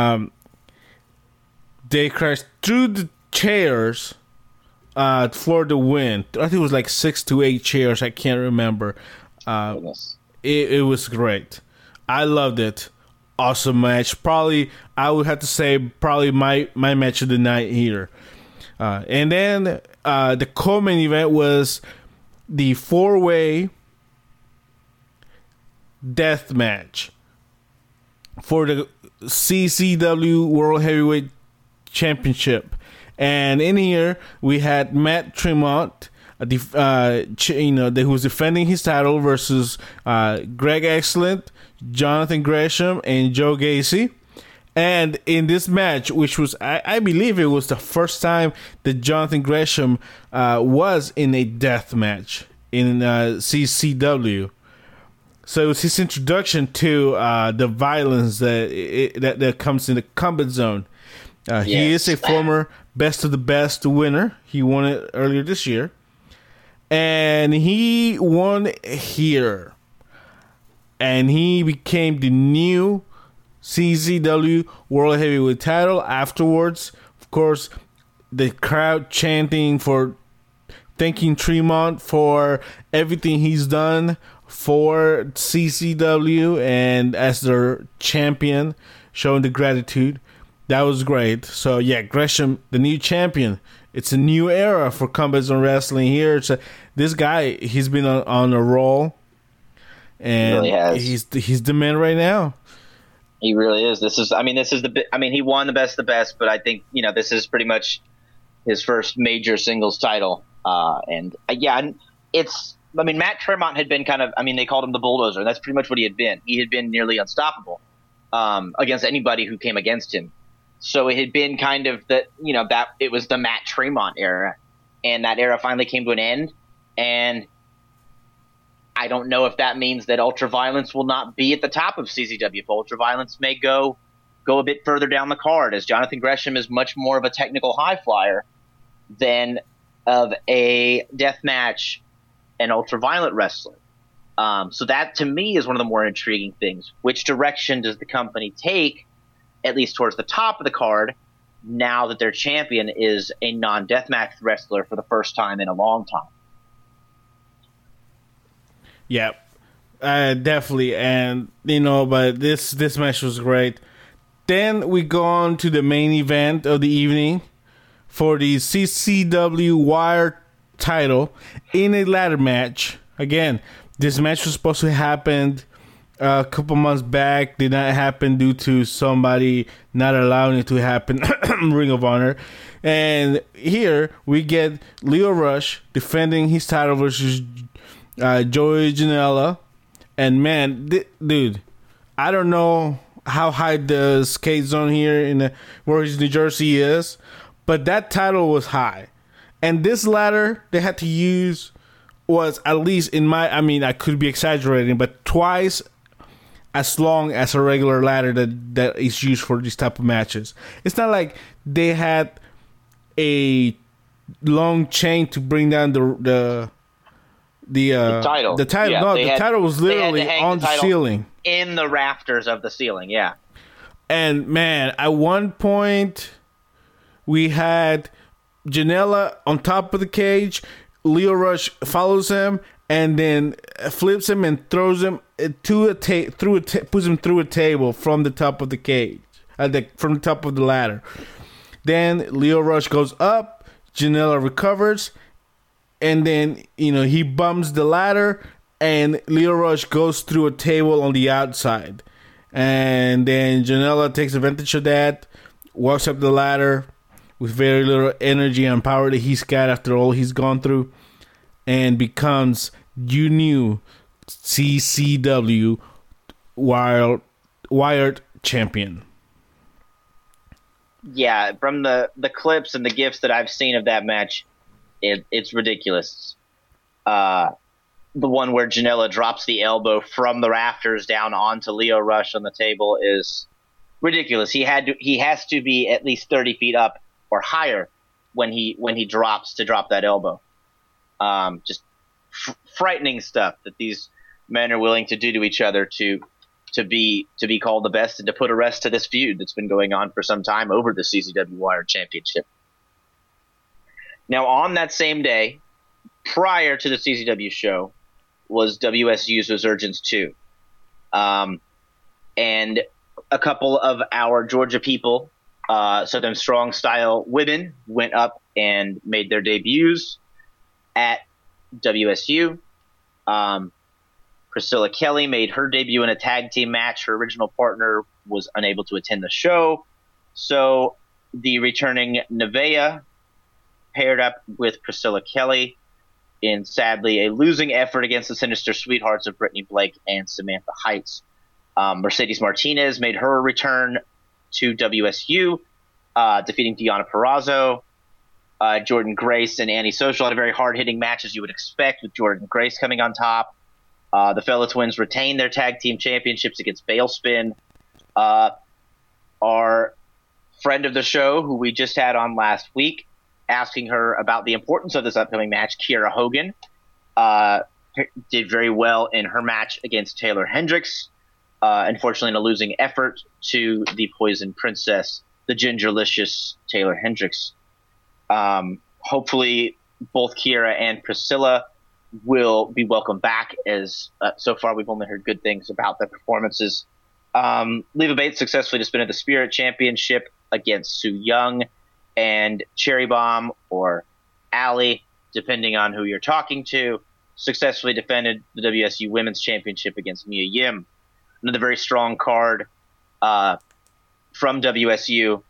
Dave Christ through the chairs for the win. I think it was like 6 to 8 chairs. I can't remember. It was great. I loved it. Awesome match. Probably, I would have to say, my match of the night here. And then the co-main event was the 4-way death match for the CCW World Heavyweight Championship. And in here, we had Matt Tremont, who was defending his title versus Greg Excellent, Jonathan Gresham, and Joe Gacy. And in this match, which was, I believe it was the first time that Jonathan Gresham was in a death match in CCW. So it was his introduction to the violence that comes in the Combat Zone. He is a former Best of the Best winner. He won it earlier this year. And he won here. And he became the new CZW World Heavyweight title. Afterwards, of course, the crowd chanting thanking Tremont for everything he's done for CCW and as their champion, showing the gratitude. That was great. So yeah, Gresham, the new champion. It's a new era for Combat Zone Wrestling here. This guy, he's been on a roll, and he really he's the man right now. He really is. He won the Best of the Best, but I think this is pretty much his first major singles title. Matt Tremont had been they called him the Bulldozer, and that's pretty much what he had been. He had been nearly unstoppable against anybody who came against him. So it had been kind of that it was the Matt Tremont era, and that era finally came to an end. And I don't know if that means that Ultraviolence will not be at the top of CZW. Ultraviolence may go a bit further down the card, as Jonathan Gresham is much more of a technical high flyer than of a deathmatch and ultraviolet wrestler. So that, to me, is one of the more intriguing things. Which direction does the company take, at least towards the top of the card, now that their champion is a non-deathmatch wrestler for the first time in a long time? Yeah, definitely. And, but this match was great. Then we go on to the main event of the evening for the CCW Wire title in a ladder match. Again, this match was supposed to happen a couple months back. Did not happen due to somebody not allowing it to happen. Ring of Honor. And here we get Lio Rush defending his title versus Joey Janela. And man, dude, I don't know how high the skate zone here where New Jersey is, but that title was high. And this ladder they had to use was, at least I could be exaggerating, but twice as long as a regular ladder that is used for these type of matches. It's not like they had a long chain to bring down the title. The title, yeah, the title was literally on the ceiling, in the rafters of the ceiling. Yeah, and man, at one point we had Janela on top of the cage. Lio Rush follows him and then flips him and throws him puts him through a table from the top of the cage, from the top of the ladder. Then Lio Rush goes up, Janela recovers, and then he bumps the ladder, and Lio Rush goes through a table on the outside, and then Janela takes advantage of that, walks up the ladder with very little energy and power that he's got after all he's gone through, and becomes new CCW Wired champion. Yeah, from the clips and the GIFs that I've seen of that match, it's ridiculous. The one where Janela drops the elbow from the rafters down onto Lio Rush on the table is ridiculous. He has to be at least 30 feet up or higher when he drops that elbow. Just frightening stuff that these men are willing to do to each other to be called the best and to put a rest to this feud that's been going on for some time over the CZW Wire Championship. Now, on that same day, prior to the CZW show, was WSU's Resurgence 2. And a couple of our Georgia people, Southern Strong style women, went up and made their debuts at WSU. Priscilla Kelly made her debut in a tag team match. Her original partner was unable to attend the show. So the returning Nevaeh paired up with Priscilla Kelly in, sadly, a losing effort against the Sinister Sweethearts of Brittany Blake and Samantha Heights. Mercedes Martinez made her return to WSU, defeating Deonna Purrazzo. Jordan Grace and Annie Social had a very hard-hitting match, as you would expect, with Jordan Grace coming on top. The Fella Twins retained their tag team championships against Bailspin. Our friend of the show, who we just had on last week, asking her about the importance of this upcoming match, Kiera Hogan, did very well in her match against Taylor Hendricks. Unfortunately, in a losing effort to the Poison Princess, the Gingerlicious Taylor Hendricks. Hopefully, both Kiera and Priscilla will be welcome back, as so far we've only heard good things about their performances. Leva Bates successfully defended the Spirit Championship against Sue Young, and Cherry Bomb, or Allie, depending on who you're talking to, successfully defended the WSU Women's Championship against Mia Yim. Another very strong card from WSU.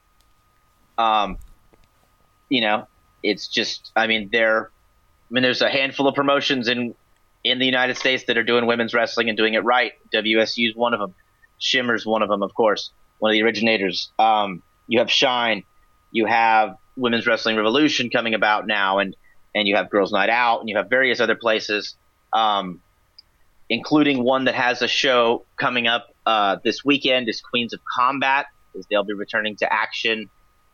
It's just, there's a handful of promotions in the United States that are doing women's wrestling and doing it right. WSU is one of them. Shimmer's one of them, of course, one of the originators. you have Shine, you have Women's Wrestling Revolution coming about now, and you have Girls Night Out, and you have various other places, including one that has a show coming up this weekend is Queens of Combat, as they'll be returning to action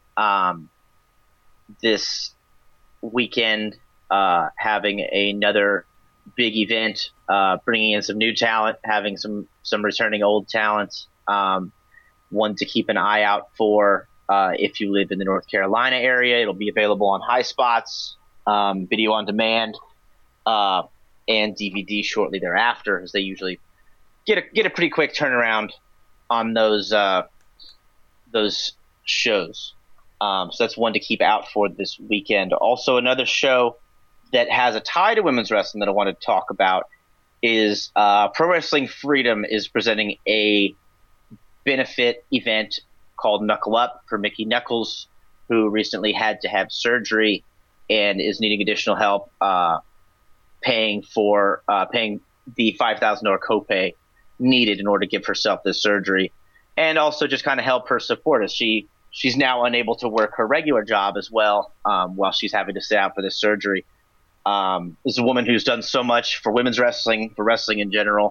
this weekend, having another big event, bringing in some new talent, having some returning old talent, one to keep an eye out for if you live in the North Carolina area. It'll be available on High Spots, video on demand, and DVD shortly thereafter, as they usually get a pretty quick turnaround on those shows. So that's one to keep out for this weekend. Also, another show that has a tie to women's wrestling that I want to talk about is Pro Wrestling Freedom is presenting a benefit event called Knuckle Up for Mickey Knuckles, who recently had to have surgery and is needing additional help paying the $5,000 copay needed in order to give herself this surgery, and also just kind of help her support as she's now unable to work her regular job as well while she's having to sit out for this surgery. This is a woman who's done so much for women's wrestling, for wrestling in general.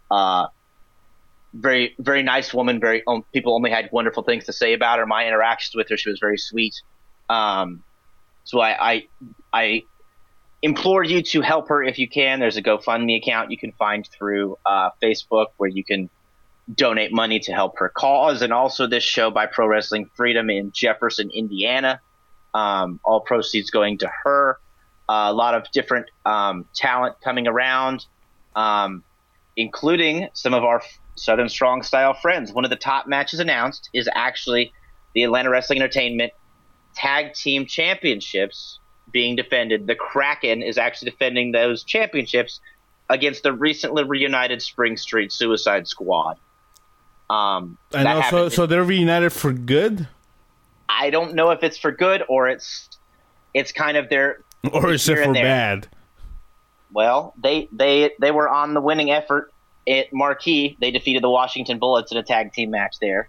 Very, very nice woman. People only had wonderful things to say about her. My interactions with her, she was very sweet. So I implore you to help her if you can. There's a GoFundMe account you can find through Facebook where you can donate money to help her cause, and also this show by Pro Wrestling Freedom in Jefferson, Indiana. All proceeds going to her. A lot of different talent coming around, including some of our Southern Strong Style friends. One of the top matches announced is actually the Atlanta Wrestling Entertainment Tag Team Championships being defended. The Kraken is actually defending those championships against the recently reunited Spring Street Suicide Squad. And also, so they're reunited for good? I don't know if it's for good or it's kind of their... Or is it for bad? Well, they were on the winning effort at Marquee. They defeated the Washington Bullets in a tag team match there.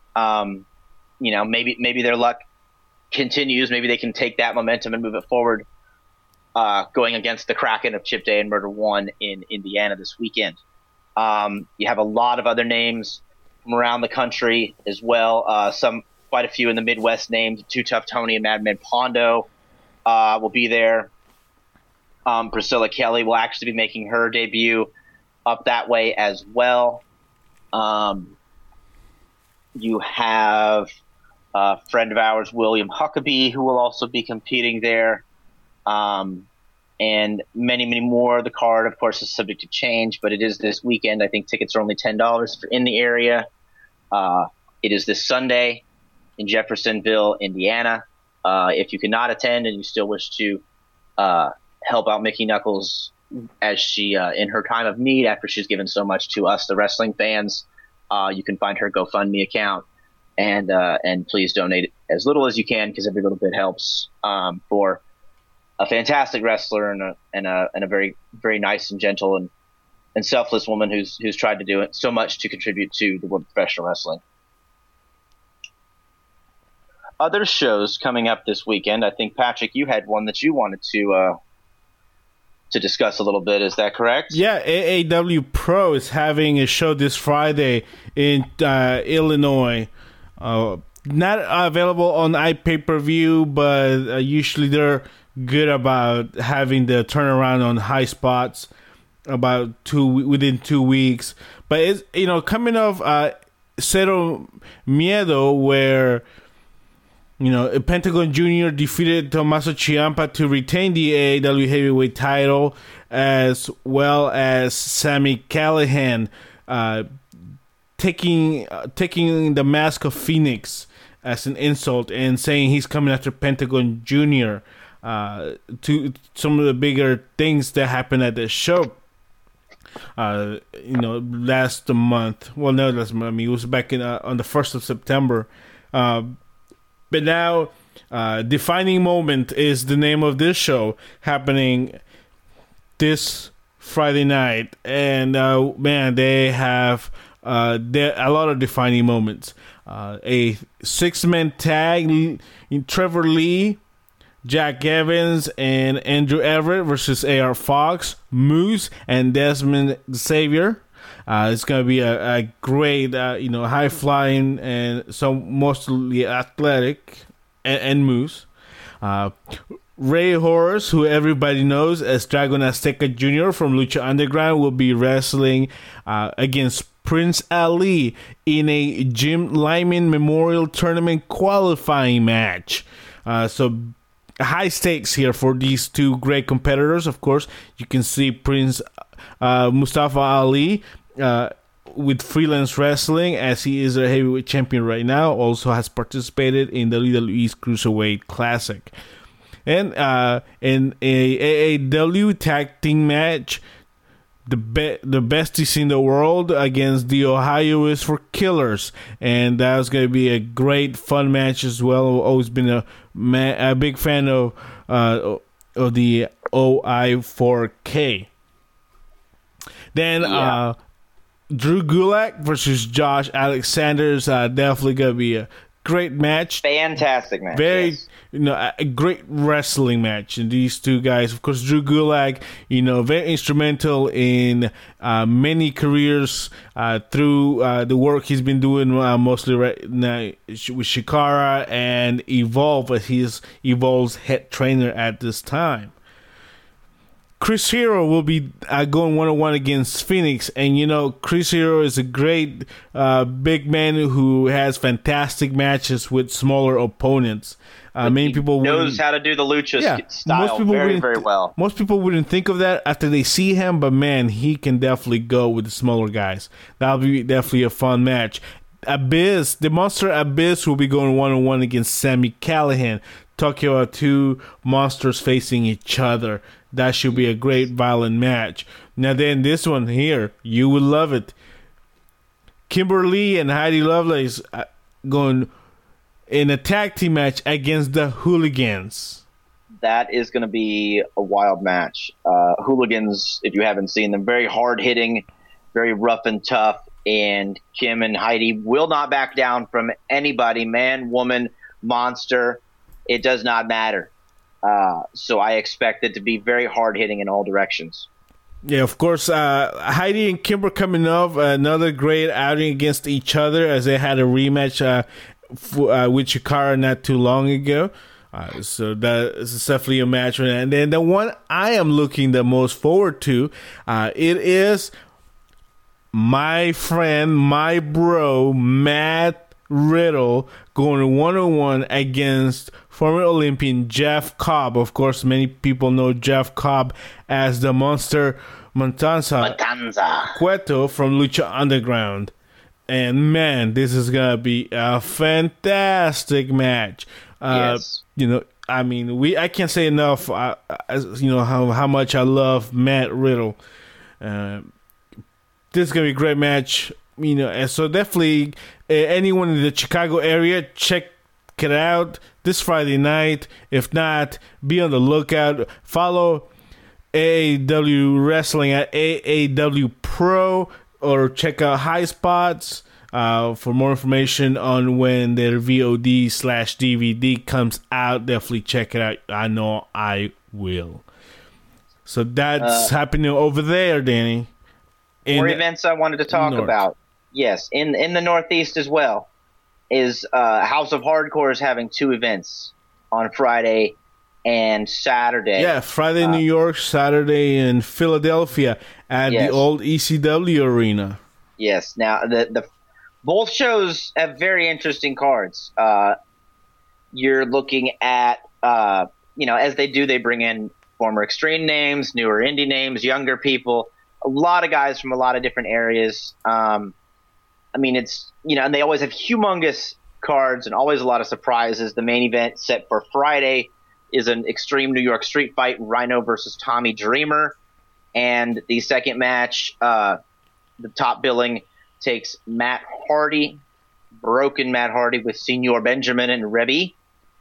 Maybe their luck continues. Maybe they can take that momentum and move it forward, going against the Kraken of Chip Day and Murder One in Indiana this weekend. You have a lot of other names from around the country as well. Quite a few in the Midwest named. Too Tough Tony and Madman Pondo will be there. Priscilla Kelly will actually be making her debut up that way as well. You have a friend of ours, William Huckabee, who will also be competing there. And many, many more. The card, of course, is subject to change, but it is this weekend. I think tickets are only $10 for in the area. It is this Sunday in Jeffersonville, Indiana. If you cannot attend and you still wish to help out Mickey Knuckles as she in her time of need after she's given so much to us, the wrestling fans, you can find her GoFundMe account and please donate as little as you can, because every little bit helps for a fantastic wrestler and a very, very nice and gentle and selfless woman who's tried to do it so much to contribute to the world of professional wrestling. Other shows coming up this weekend. I think, Patrick, you had one that you wanted to discuss a little bit. Is that correct? Yeah, AAW Pro is having a show this Friday in Illinois. Not available on iPay-per-view, but usually they're good about having the turnaround on High Spots within 2 weeks. But it's coming off Cero Miedo, where Pentagon Jr. defeated Tommaso Ciampa to retain the AEW Heavyweight title, as well as Sami Callihan taking the Mask of Phoenix as an insult and saying he's coming after Pentagon Jr. To some of the bigger things that happened at the show. Last month. Well, no, last month. I mean, it was back on the 1st of September. But now, Defining Moment is the name of this show, happening this Friday night. And, man, they have there a lot of defining moments. A 6-man tag in Trevor Lee, Jack Evans, and Andrew Everett versus AR Fox, Moose, and Desmond Xavier. It's going to be a great, high flying and mostly athletic, and Moose. Rey Horus, who everybody knows as Dragon Azteca Jr. from Lucha Underground, will be wrestling against Prince Ali in a Jim Lyman Memorial Tournament qualifying match. So high stakes here for these two great competitors. Of course, you can see Prince Mustafa Ali with freelance wrestling, as he is a heavyweight champion right now. Also has participated in the WWE's Cruiserweight Classic. And in a AAW tag team match, the besties in the world against the Ohioists for Killers, and that was going to be a great fun match as well. I've always been a big fan of the OI4K. Then Drew Gulak versus Josh Alexander is definitely going to be a great match. Fantastic match. Yes. A great wrestling match. And these two guys, of course, Drew Gulak, very instrumental in many careers through the work he's been doing mostly right now with Shikara and Evolve, as he's Evolve's head trainer at this time. Chris Hero will be going 1-on-1 against Phoenix, and Chris Hero is a great big man who has fantastic matches with smaller opponents. Many people knows how to do the lucha style very, very well. Most people wouldn't think of that after they see him, but man, he can definitely go with the smaller guys. That'll be definitely a fun match. Abyss, the Monster Abyss, will be going 1-on-1 against Sami Callihan. Talking about two monsters facing each other. That should be a great violent match. Now then, this one here, you will love it. Kimberly and Heidi Lovelace going in a tag team match against the Hooligans. That is going to be a wild match. Hooligans, if you haven't seen them, very hard-hitting, very rough and tough, and Kim and Heidi will not back down from anybody, man, woman, monster. It does not matter. So I expect it to be very hard-hitting in all directions. Yeah, of course. Heidi and Kimber coming off another great outing against each other, as they had a rematch with Chikara not too long ago. So that is definitely a match. And then the one I am looking the most forward to, it is my friend, my bro, Matt Riddle, going 1-on-1 against former Olympian Jeff Cobb. Of course, many people know Jeff Cobb as the Monster Matanza Cueto from Lucha Underground. And man, this is going to be a fantastic match. Yes. I can't say enough, how much I love Matt Riddle. This is going to be a great match. And so definitely anyone in the Chicago area, check it out this Friday night. If not, be on the lookout. Follow AAW Wrestling at AAW Pro, or check out High Spots for more information on when their VOD/DVD comes out. Definitely check it out. I know I will. So that's happening over there, Danny. More events I wanted to talk about. Yes, in the Northeast as well, is House of Hardcore is having 2 events on Friday and Saturday. Yeah, Friday in New York, Saturday in Philadelphia at the old ECW arena. Yes. Now, the both shows have very interesting cards. You're looking at, as they do, they bring in former Extreme names, newer indie names, younger people, a lot of guys from a lot of different areas. It's, and they always have humongous cards and always a lot of surprises. The main event set for Friday is an Extreme New York Street Fight, Rhino versus Tommy Dreamer. And the second match, the top billing takes Matt Hardy, Broken Matt Hardy with Senor Benjamin and Rebby,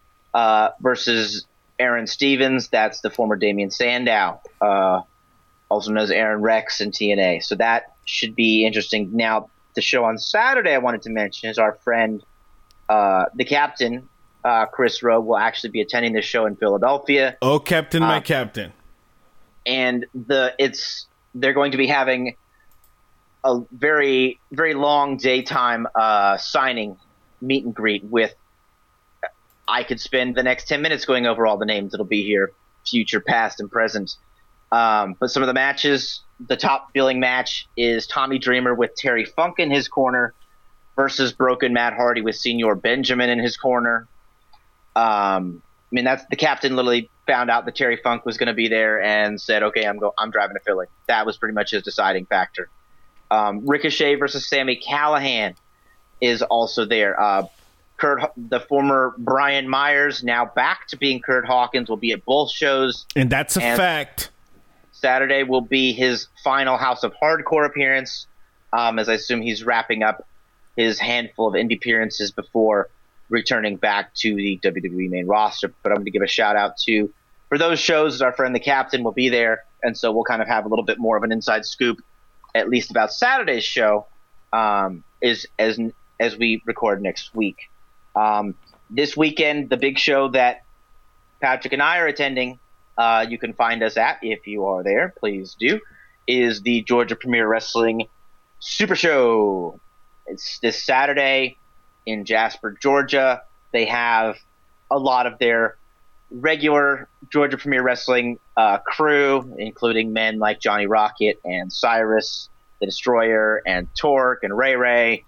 versus Aaron Stevens. That's the former Damian Sandow, also known as Aaron Rex in TNA. So that should be interesting. Now, The show on Saturday I wanted to mention is our friend, the captain, Chris Rowe, will actually be attending this show in Philadelphia. Oh, Captain, my Captain. And they're going to be having a very, very long daytime signing meet and greet with. I could spend the next 10 minutes going over all the names that'll be here, future, past, and present. But some of the matches, the top billing match is Tommy Dreamer with Terry Funk in his corner versus Broken Matt Hardy with Senior Benjamin in his corner. That's the captain literally found out that Terry Funk was going to be there and said, okay, I'm driving to Philly. That was pretty much his deciding factor. Ricochet versus Sami Callihan is also there. The former Brian Myers, now back to being Kurt Hawkins, will be at both shows. And that's a fact. Saturday will be his final House of Hardcore appearance, as I assume he's wrapping up his handful of indie appearances before returning back to the WWE main roster. But I'm going to give a shout-out for those shows, our friend the Captain will be there, and so we'll kind of have a little bit more of an inside scoop, at least about Saturday's show, as we record next week. This weekend, the big show that Patrick and I are attending, you can find us at, if you are there, please do, is the Georgia Premier Wrestling Super Show. It's this Saturday in Jasper, Georgia. They have a lot of their regular Georgia Premier Wrestling crew, including men like Johnny Rocket and Cyrus, the Destroyer, and Torque and Ray Ray.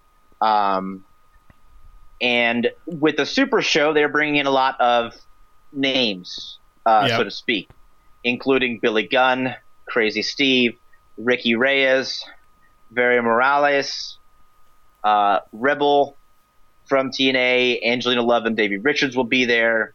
And with the Super Show, they're bringing in a lot of names, so to speak, including Billy Gunn, Crazy Steve, Ricky Reyes, Very Morales, Rebel from TNA, Angelina Love and Davey Richards will be there.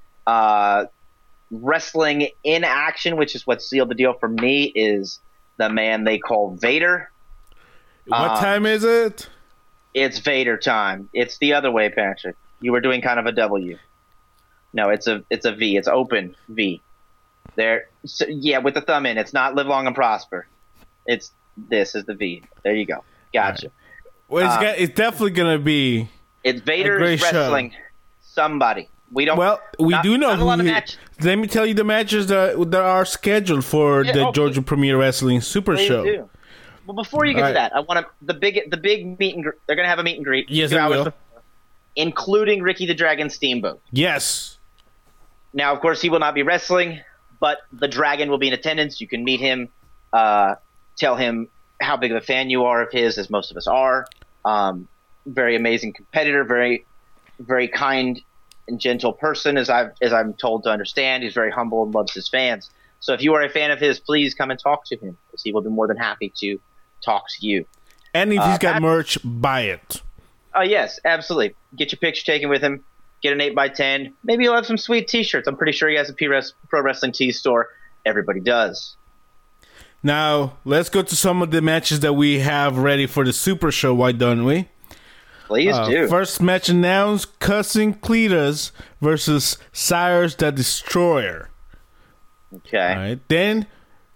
Wrestling in action, which is what sealed the deal for me, is the man they call Vader. What time is it? It's Vader time. It's the other way, Patrick. You were doing kind of a W. No, it's a V. It's open V. There, so, with the thumb in. It's not Live Long and Prosper. This is the V. There you go. Gotcha. Right. Well, it's definitely gonna be. It's Vader wrestling somebody. We don't. Well, we do know who. Let me tell you the matches that are scheduled for the Georgia Premier Wrestling Super Show. Do. Well, before you get to that, I want the big meet and greet. They're gonna have a meet and greet. Yes, they will. Including Ricky the Dragon Steamboat. Yes. Now, of course, he will not be wrestling, but the Dragon will be in attendance. You can meet him, tell him how big of a fan you are of his, as most of us are. Very amazing competitor, very, very kind and gentle person, as I'm told to understand. He's very humble and loves his fans. So if you are a fan of his, please come and talk to him, because he will be more than happy to talk to you. And if he's got merch, buy it. Oh, yes, absolutely. Get your picture taken with him. Get an 8x10. Maybe he'll have some sweet T-shirts. I'm pretty sure he has a Pro Wrestling Tee store. Everybody does. Now, let's go to some of the matches that we have ready for the Super Show. Why don't we? Please do. First match announced, Cousin Cletus versus Cyrus the Destroyer. Okay. All right. Then,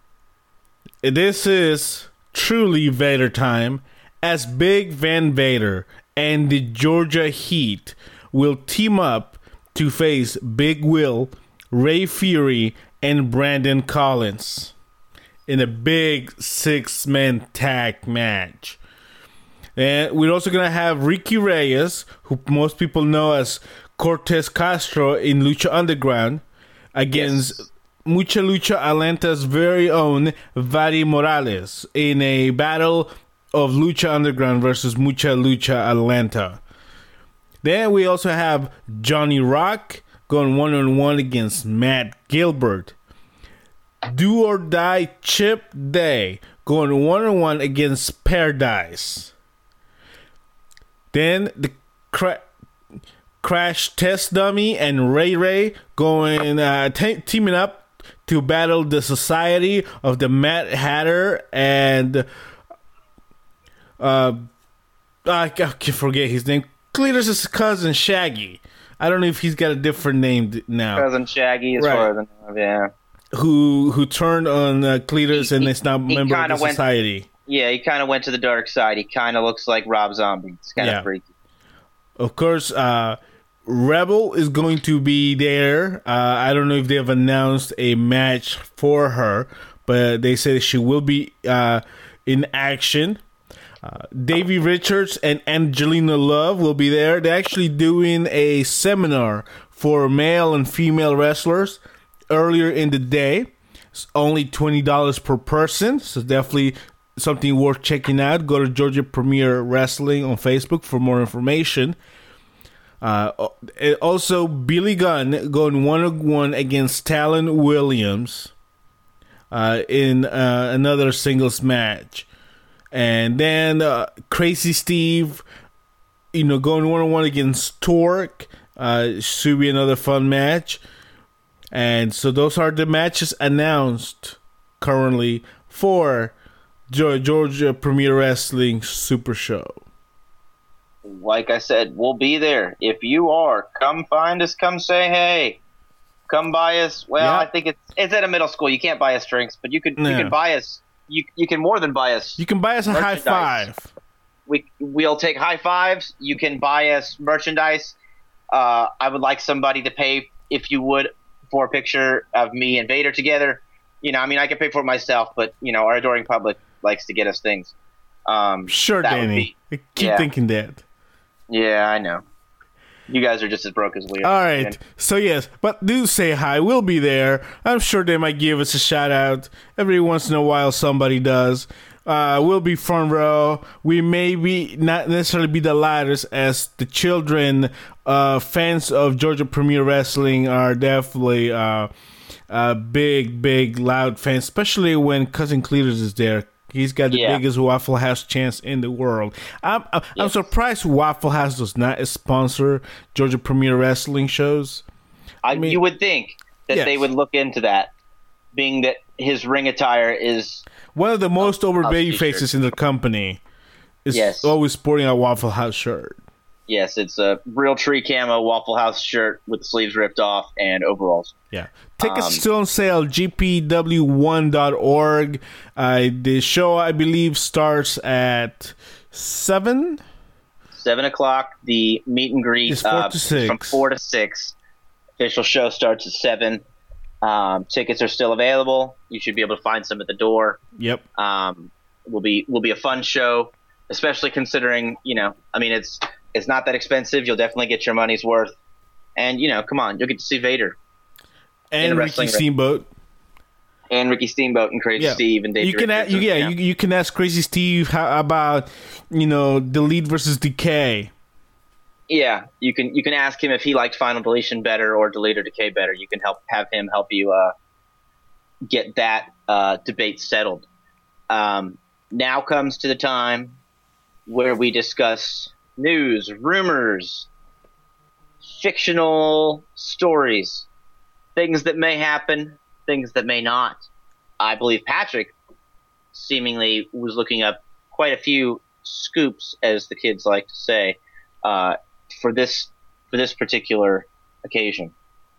this is truly Vader time, as Big Van Vader and the Georgia Heat will team up to face Big Will, Ray Fury, and Brandon Collins in a big 6-man tag match. And we're also going to have Ricky Reyes, who most people know as Cortez Castro in Lucha Underground, against Mucha Lucha Atlanta's very own Vadi Morales in a battle of Lucha Underground versus Mucha Lucha Atlanta. Then we also have Johnny Rock going 1-on-1 against Matt Gilbert. Do or Die Chip Day going 1-on-1 against Paradise. Then the Crash Test Dummy and Ray Ray going teaming up to battle the Society of the Mad Hatter and I can forget his name. Cletus' cousin Shaggy. I don't know if he's got a different name now. Cousin Shaggy is far than who turned on Cletus and is now a member of the Society. Yeah, he kind of went to the dark side. He kind of looks like Rob Zombie. It's kind of freaky. Of course, Rebel is going to be there. I don't know if they have announced a match for her, but they said she will be in action. Davey Richards and Angelina Love will be there. They're actually doing a seminar for male and female wrestlers earlier in the day. It's only $20 per person, so definitely something worth checking out. Go to Georgia Premier Wrestling on Facebook for more information. Also, Billy Gunn going 1-on-1 against Talon Williams in another singles match. And then Crazy Steve, going 1-on-1 against Torque. Should be another fun match. And so those are the matches announced currently for Georgia Premier Wrestling Super Show. Like I said, we'll be there. If you are, come find us. Come say hey. Come buy us. Well, I think it's at a middle school. You can't buy us drinks, but you can buy us. You can more than buy us. You can buy us a high five. We'll take high fives. You can buy us merchandise. I would like somebody to pay, if you would, for a picture of me and Vader together. I can pay for it myself, but our adoring public likes to get us things. Sure, Danny. Keep thinking that. Yeah, I know. You guys are just as broke as we are. All right. So, yes, but do say hi. We'll be there. I'm sure they might give us a shout out. Every once in a while, somebody does. We'll be front row. We may not necessarily be the loudest, as the children fans of Georgia Premier Wrestling are definitely big, loud fans, especially when Cousin Cletus is there. He's got the biggest Waffle House chance in the world. I'm surprised Waffle House does not sponsor Georgia Premier Wrestling shows. You would think that they would look into that, being that his ring attire is one of the most over baby faces in the company. Is always sporting a Waffle House shirt. Yes, it's a real tree camo Waffle House shirt with the sleeves ripped off and overalls. Yeah. Tickets still on sale, gpw1.org. The show, I believe, starts at 7? 7 o'clock. The meet and greet is 4 to 6. From 4 to 6. Official show starts at 7. Tickets are still available. You should be able to find some at the door. Yep. Will be a fun show, especially considering, it's not that expensive. You'll definitely get your money's worth. And, come on, you'll get to see Vader. And Ricky Steamboat. And Ricky Steamboat and Crazy Steve and Dave. You can ask Crazy Steve how about, Delete versus Decay. Yeah, you can ask him if he liked Final Deletion better or Delete or Decay better. You can have him help you get that debate settled. Now comes to the time where we discuss news, rumors, fictional stories, things that may happen, things that may not. I believe Patrick seemingly was looking up quite a few scoops, as the kids like to say, for this particular occasion.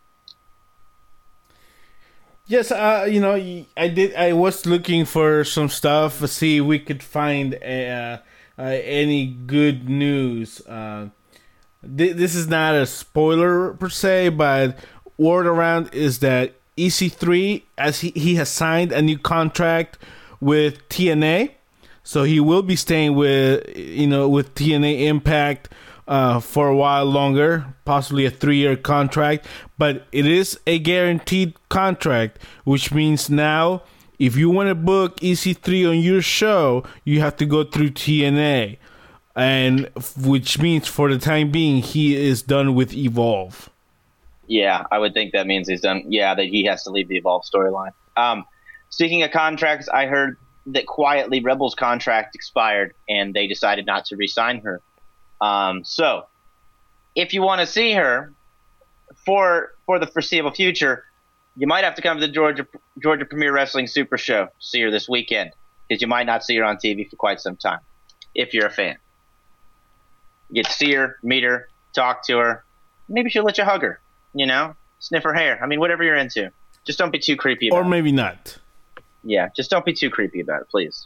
Yes, I did. I was looking for some stuff to see if we could find any good news. This is not a spoiler per se, but word around is that EC3, as he has signed a new contract with TNA, so he will be staying with TNA Impact for a while longer, possibly a 3-year contract, but it is a guaranteed contract, which means now if you want to book EC3 on your show, you have to go through TNA, and which means for the time being he is done with Evolve. Yeah, I would think that means he's done. Yeah, that he has to leave the Evolve storyline. Speaking of contracts, I heard that quietly Rebel's contract expired and they decided not to re-sign her. So, if you want to see her for the foreseeable future, you might have to come to the Georgia Premier Wrestling Super Show. See her this weekend, because you might not see her on TV for quite some time, if you're a fan. You get to see her, meet her, talk to her. Maybe she'll let you hug her, sniff her hair. I mean, whatever you're into. Just don't be too creepy about it. Or maybe not. Yeah, just don't be too creepy about it, please.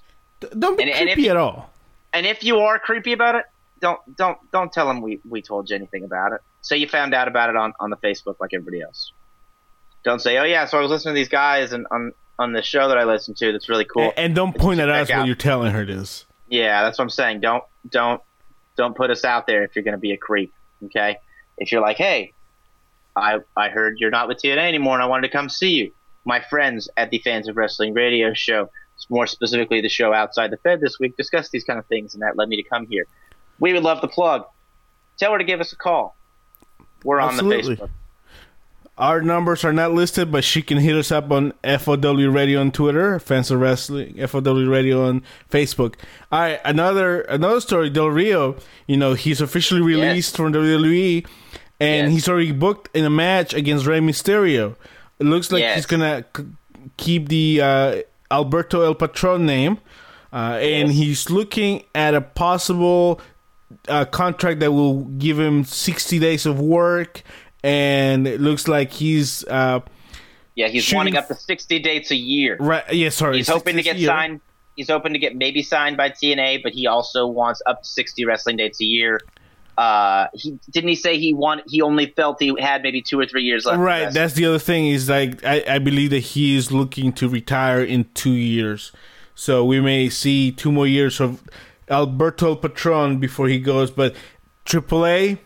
Don't be creepy at all. And if you are creepy about it, don't tell him we told you anything about it. Say you found out about it on the Facebook like everybody else. Don't say, oh yeah, so I was listening to these guys and on the show that I listened to. That's really cool. And don't point at us when you're telling her this. Yeah, that's what I'm saying. Don't put us out there if you're going to be a creep. Okay, if you're like, hey, I heard you're not with TNA anymore, and I wanted to come see you. My friends at the Fans of Wrestling radio show, more specifically the show Outside the Fed this week, discussed these kind of things, and that led me to come here. We would love to plug. Tell her to give us a call. We're Absolutely. On the Facebook. Our numbers are not listed, but she can hit us up on FOW Radio on Twitter, Fans of Wrestling, FOW Radio on Facebook. All right, another story, Del Rio, he's officially released from WWE, and he's already booked in a match against Rey Mysterio. It looks like he's going to keep the Alberto El Patron name, and he's looking at a possible contract that will give him 60 days of work, and it looks like he's he's wanting up to 60 dates a year. Right? Yeah, sorry. He's hoping to get signed. He's hoping to get maybe signed by TNA, but he also wants up to 60 wrestling dates a year. He say he only felt he had maybe 2 or 3 years left. Right. That's the other thing is like I believe that he is looking to retire in 2 years, so we may see 2 more years of Alberto El Patron before he goes. But AAA,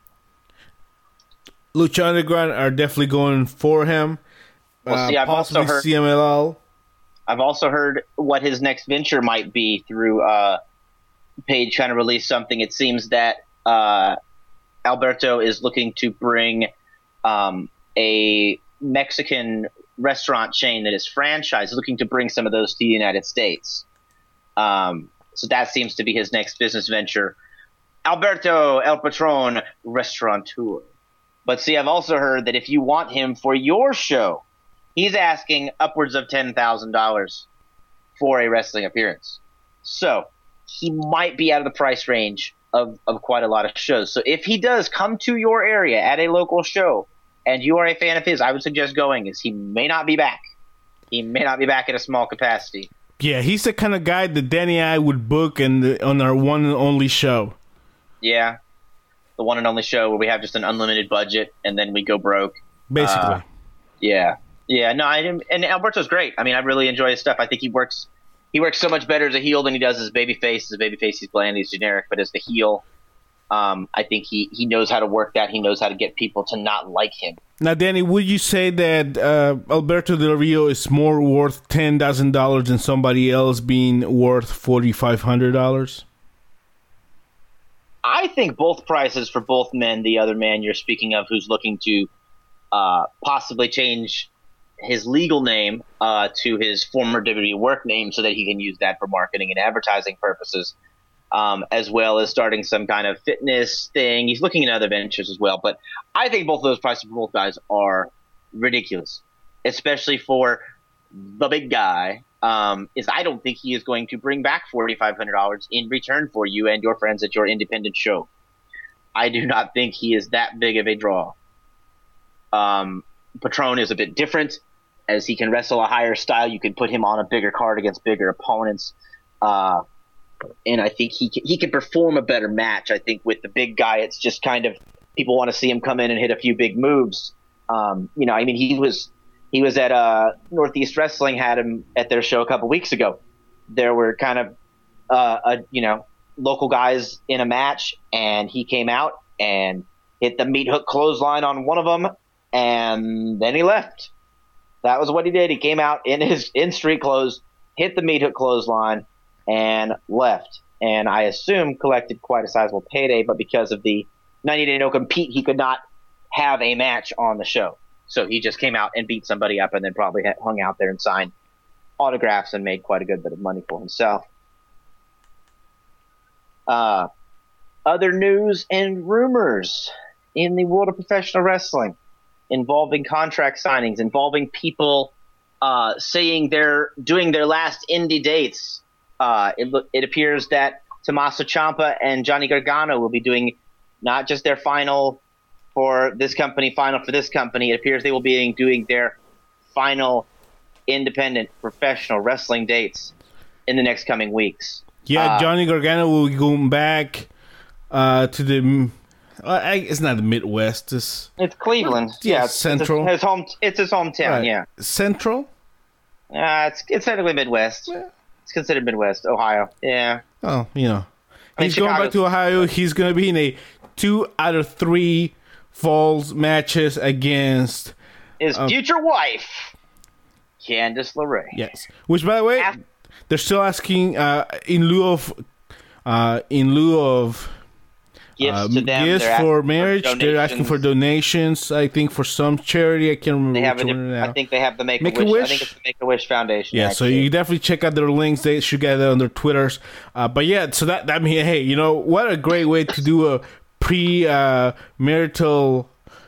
Lucha Underground are definitely going for him. Well, see, I've also heard CMLL. I've also heard what his next venture might be through Page trying to release something. It seems that Alberto is looking to bring a Mexican restaurant chain that is franchised, looking to bring some of those to the United States. So that seems to be his next business venture. Alberto El Patron, restaurateur. But see, I've also heard that if you want him for your show, he's asking upwards of $10,000 for a wrestling appearance. So he might be out of the price range of quite a lot of shows. So if he does come to your area at a local show and you are a fan of his, I would suggest going, as he may not be back. He may not be back at a small capacity. Yeah, he's the kind of guy that Danny and I would book on our one and only show. Yeah, the one and only show where we have just an unlimited budget and then we go broke. Basically. Yeah. No, and Alberto's great. I mean, I really enjoy his stuff. I think he works so much better as a heel than he does as a babyface. As a babyface, he's bland, he's generic, but as the heel, I think he knows how to work that. He knows how to get people to not like him. Now, Danny, would you say that Alberto Del Rio is more worth $10,000 than somebody else being worth $4,500? I think both prices for both men, the other man you're speaking of who's looking to possibly change his legal name to his former WWE work name so that he can use that for marketing and advertising purposes, as well as starting some kind of fitness thing. He's looking at other ventures as well. But I think both of those prices for both guys are ridiculous, especially for the big guy. I don't think he is going to bring back $4,500 in return for you and your friends at your independent show. I do not think he is that big of a draw. Patron is a bit different, as he can wrestle a higher style. You can put him on a bigger card against bigger opponents. And I think he can perform a better match. I think with the big guy, it's just kind of people want to see him come in and hit a few big moves. He was at Northeast Wrestling, had him at their show a couple weeks ago. There were kind of local guys in a match, and he came out and hit the meat hook clothesline on one of them, and then he left. That was what he did. He came out in street clothes, hit the meat hook clothesline, and left. And I assume collected quite a sizable payday, but because of the 90-day no compete, he could not have a match on the show. So he just came out and beat somebody up and then probably hung out there and signed autographs and made quite a good bit of money for himself. Other news and rumors in the world of professional wrestling involving contract signings, involving people saying they're doing their last indie dates. It appears that Tommaso Ciampa and Johnny Gargano will be doing not just their final for this company, final for this company. It appears they will be doing their final independent professional wrestling dates in the next coming weeks. Yeah, Johnny Gargano will be going back to the. It's not the Midwest. It's Cleveland. Yeah, Central. It's his hometown. Right. Yeah, Central. It's technically Midwest. Yeah. It's considered Midwest, Ohio. Yeah. Oh, he's going back to Ohio. He's going to be in a 2 out of 3 falls matches against his future wife, Candice LeRae. Yes. Which, by the way, they're still asking in lieu of gifts to them. Gifts for marriage. They're asking for donations. I think for some charity. I can't remember. I think they have the Make-A-Wish. I think it's the Make-A-Wish Foundation. Yeah, actually. So you definitely check out their links. They should get it on their Twitters. But yeah, so that hey, what a great way to do a pre-marital,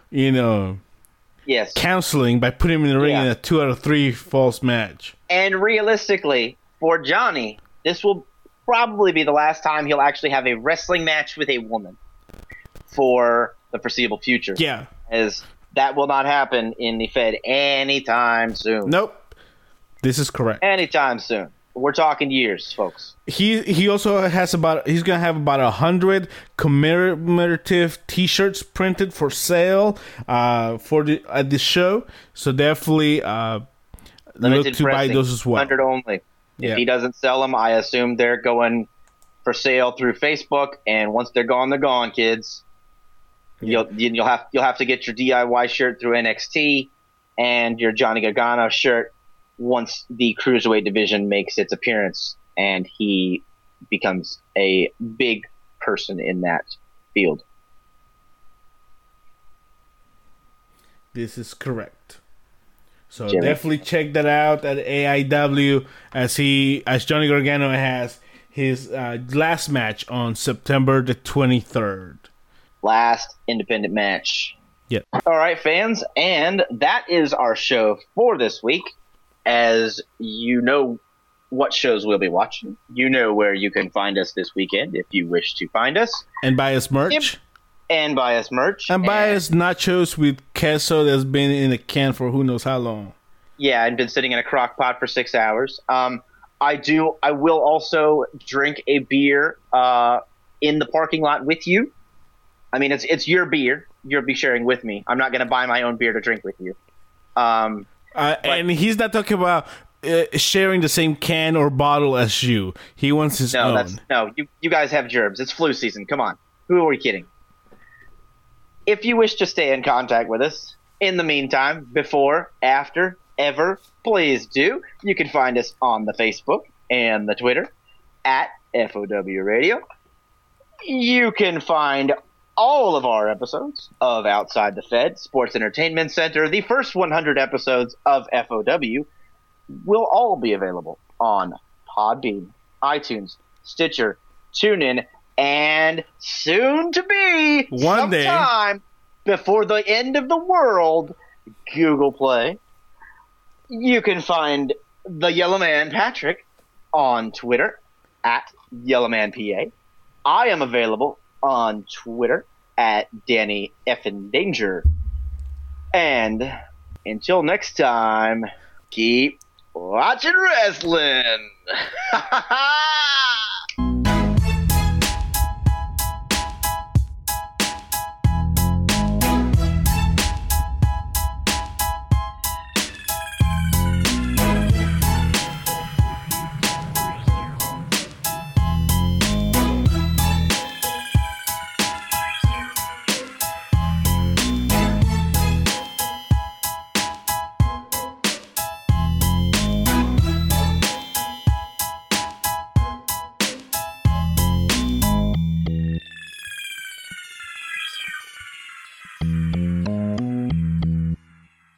yes, counseling by putting him in the ring in a 2 out of 3 falls match. And realistically, for Johnny, this will probably be the last time he'll actually have a wrestling match with a woman for the foreseeable future. Yeah. As that will not happen in the Fed anytime soon. Nope. This is correct. Anytime soon. We're talking years, folks. He also has he's going to have about 100 commemorative T-shirts printed for sale at this show. So definitely look to buy those as well. 100 only. If he doesn't sell them, I assume they're going for sale through Facebook. And once they're gone, kids. Yeah. You'll have to get your DIY shirt through NXT and your Johnny Gargano shirt once the Cruiserweight division makes its appearance and he becomes a big person in that field. This is correct. So definitely check that out at AIW as Johnny Gargano has his last match on September the 23rd. Last independent match. Yep. All right, fans, and that is our show for this week. As you know what shows we'll be watching. You know where you can find us this weekend if you wish to find us. And buy us merch. And buy us merch. And buy us nachos with queso that's been in a can for who knows how long. Yeah, and been sitting in a crock pot for 6 hours. I will also drink a beer in the parking lot with you. I mean, it's your beer. You'll be sharing with me. I'm not going to buy my own beer to drink with you. And he's not talking about sharing the same can or bottle as you. He wants his own. You guys have germs. It's flu season. Come on. Who are we kidding? If you wish to stay in contact with us, in the meantime, before, after, ever, please do. You can find us on the Facebook and the Twitter at FOW Radio. You can find all of our episodes of Outside the Fed, Sports Entertainment Center. The first 100 episodes of FOW will all be available on Podbean, iTunes, Stitcher, TuneIn, and soon to be sometime before the end of the world, Google Play. You can find the Yellow Man Patrick on Twitter at YellowmanPA. I am available on Twitter at Danny Effin Danger. And until next time, keep watching wrestling.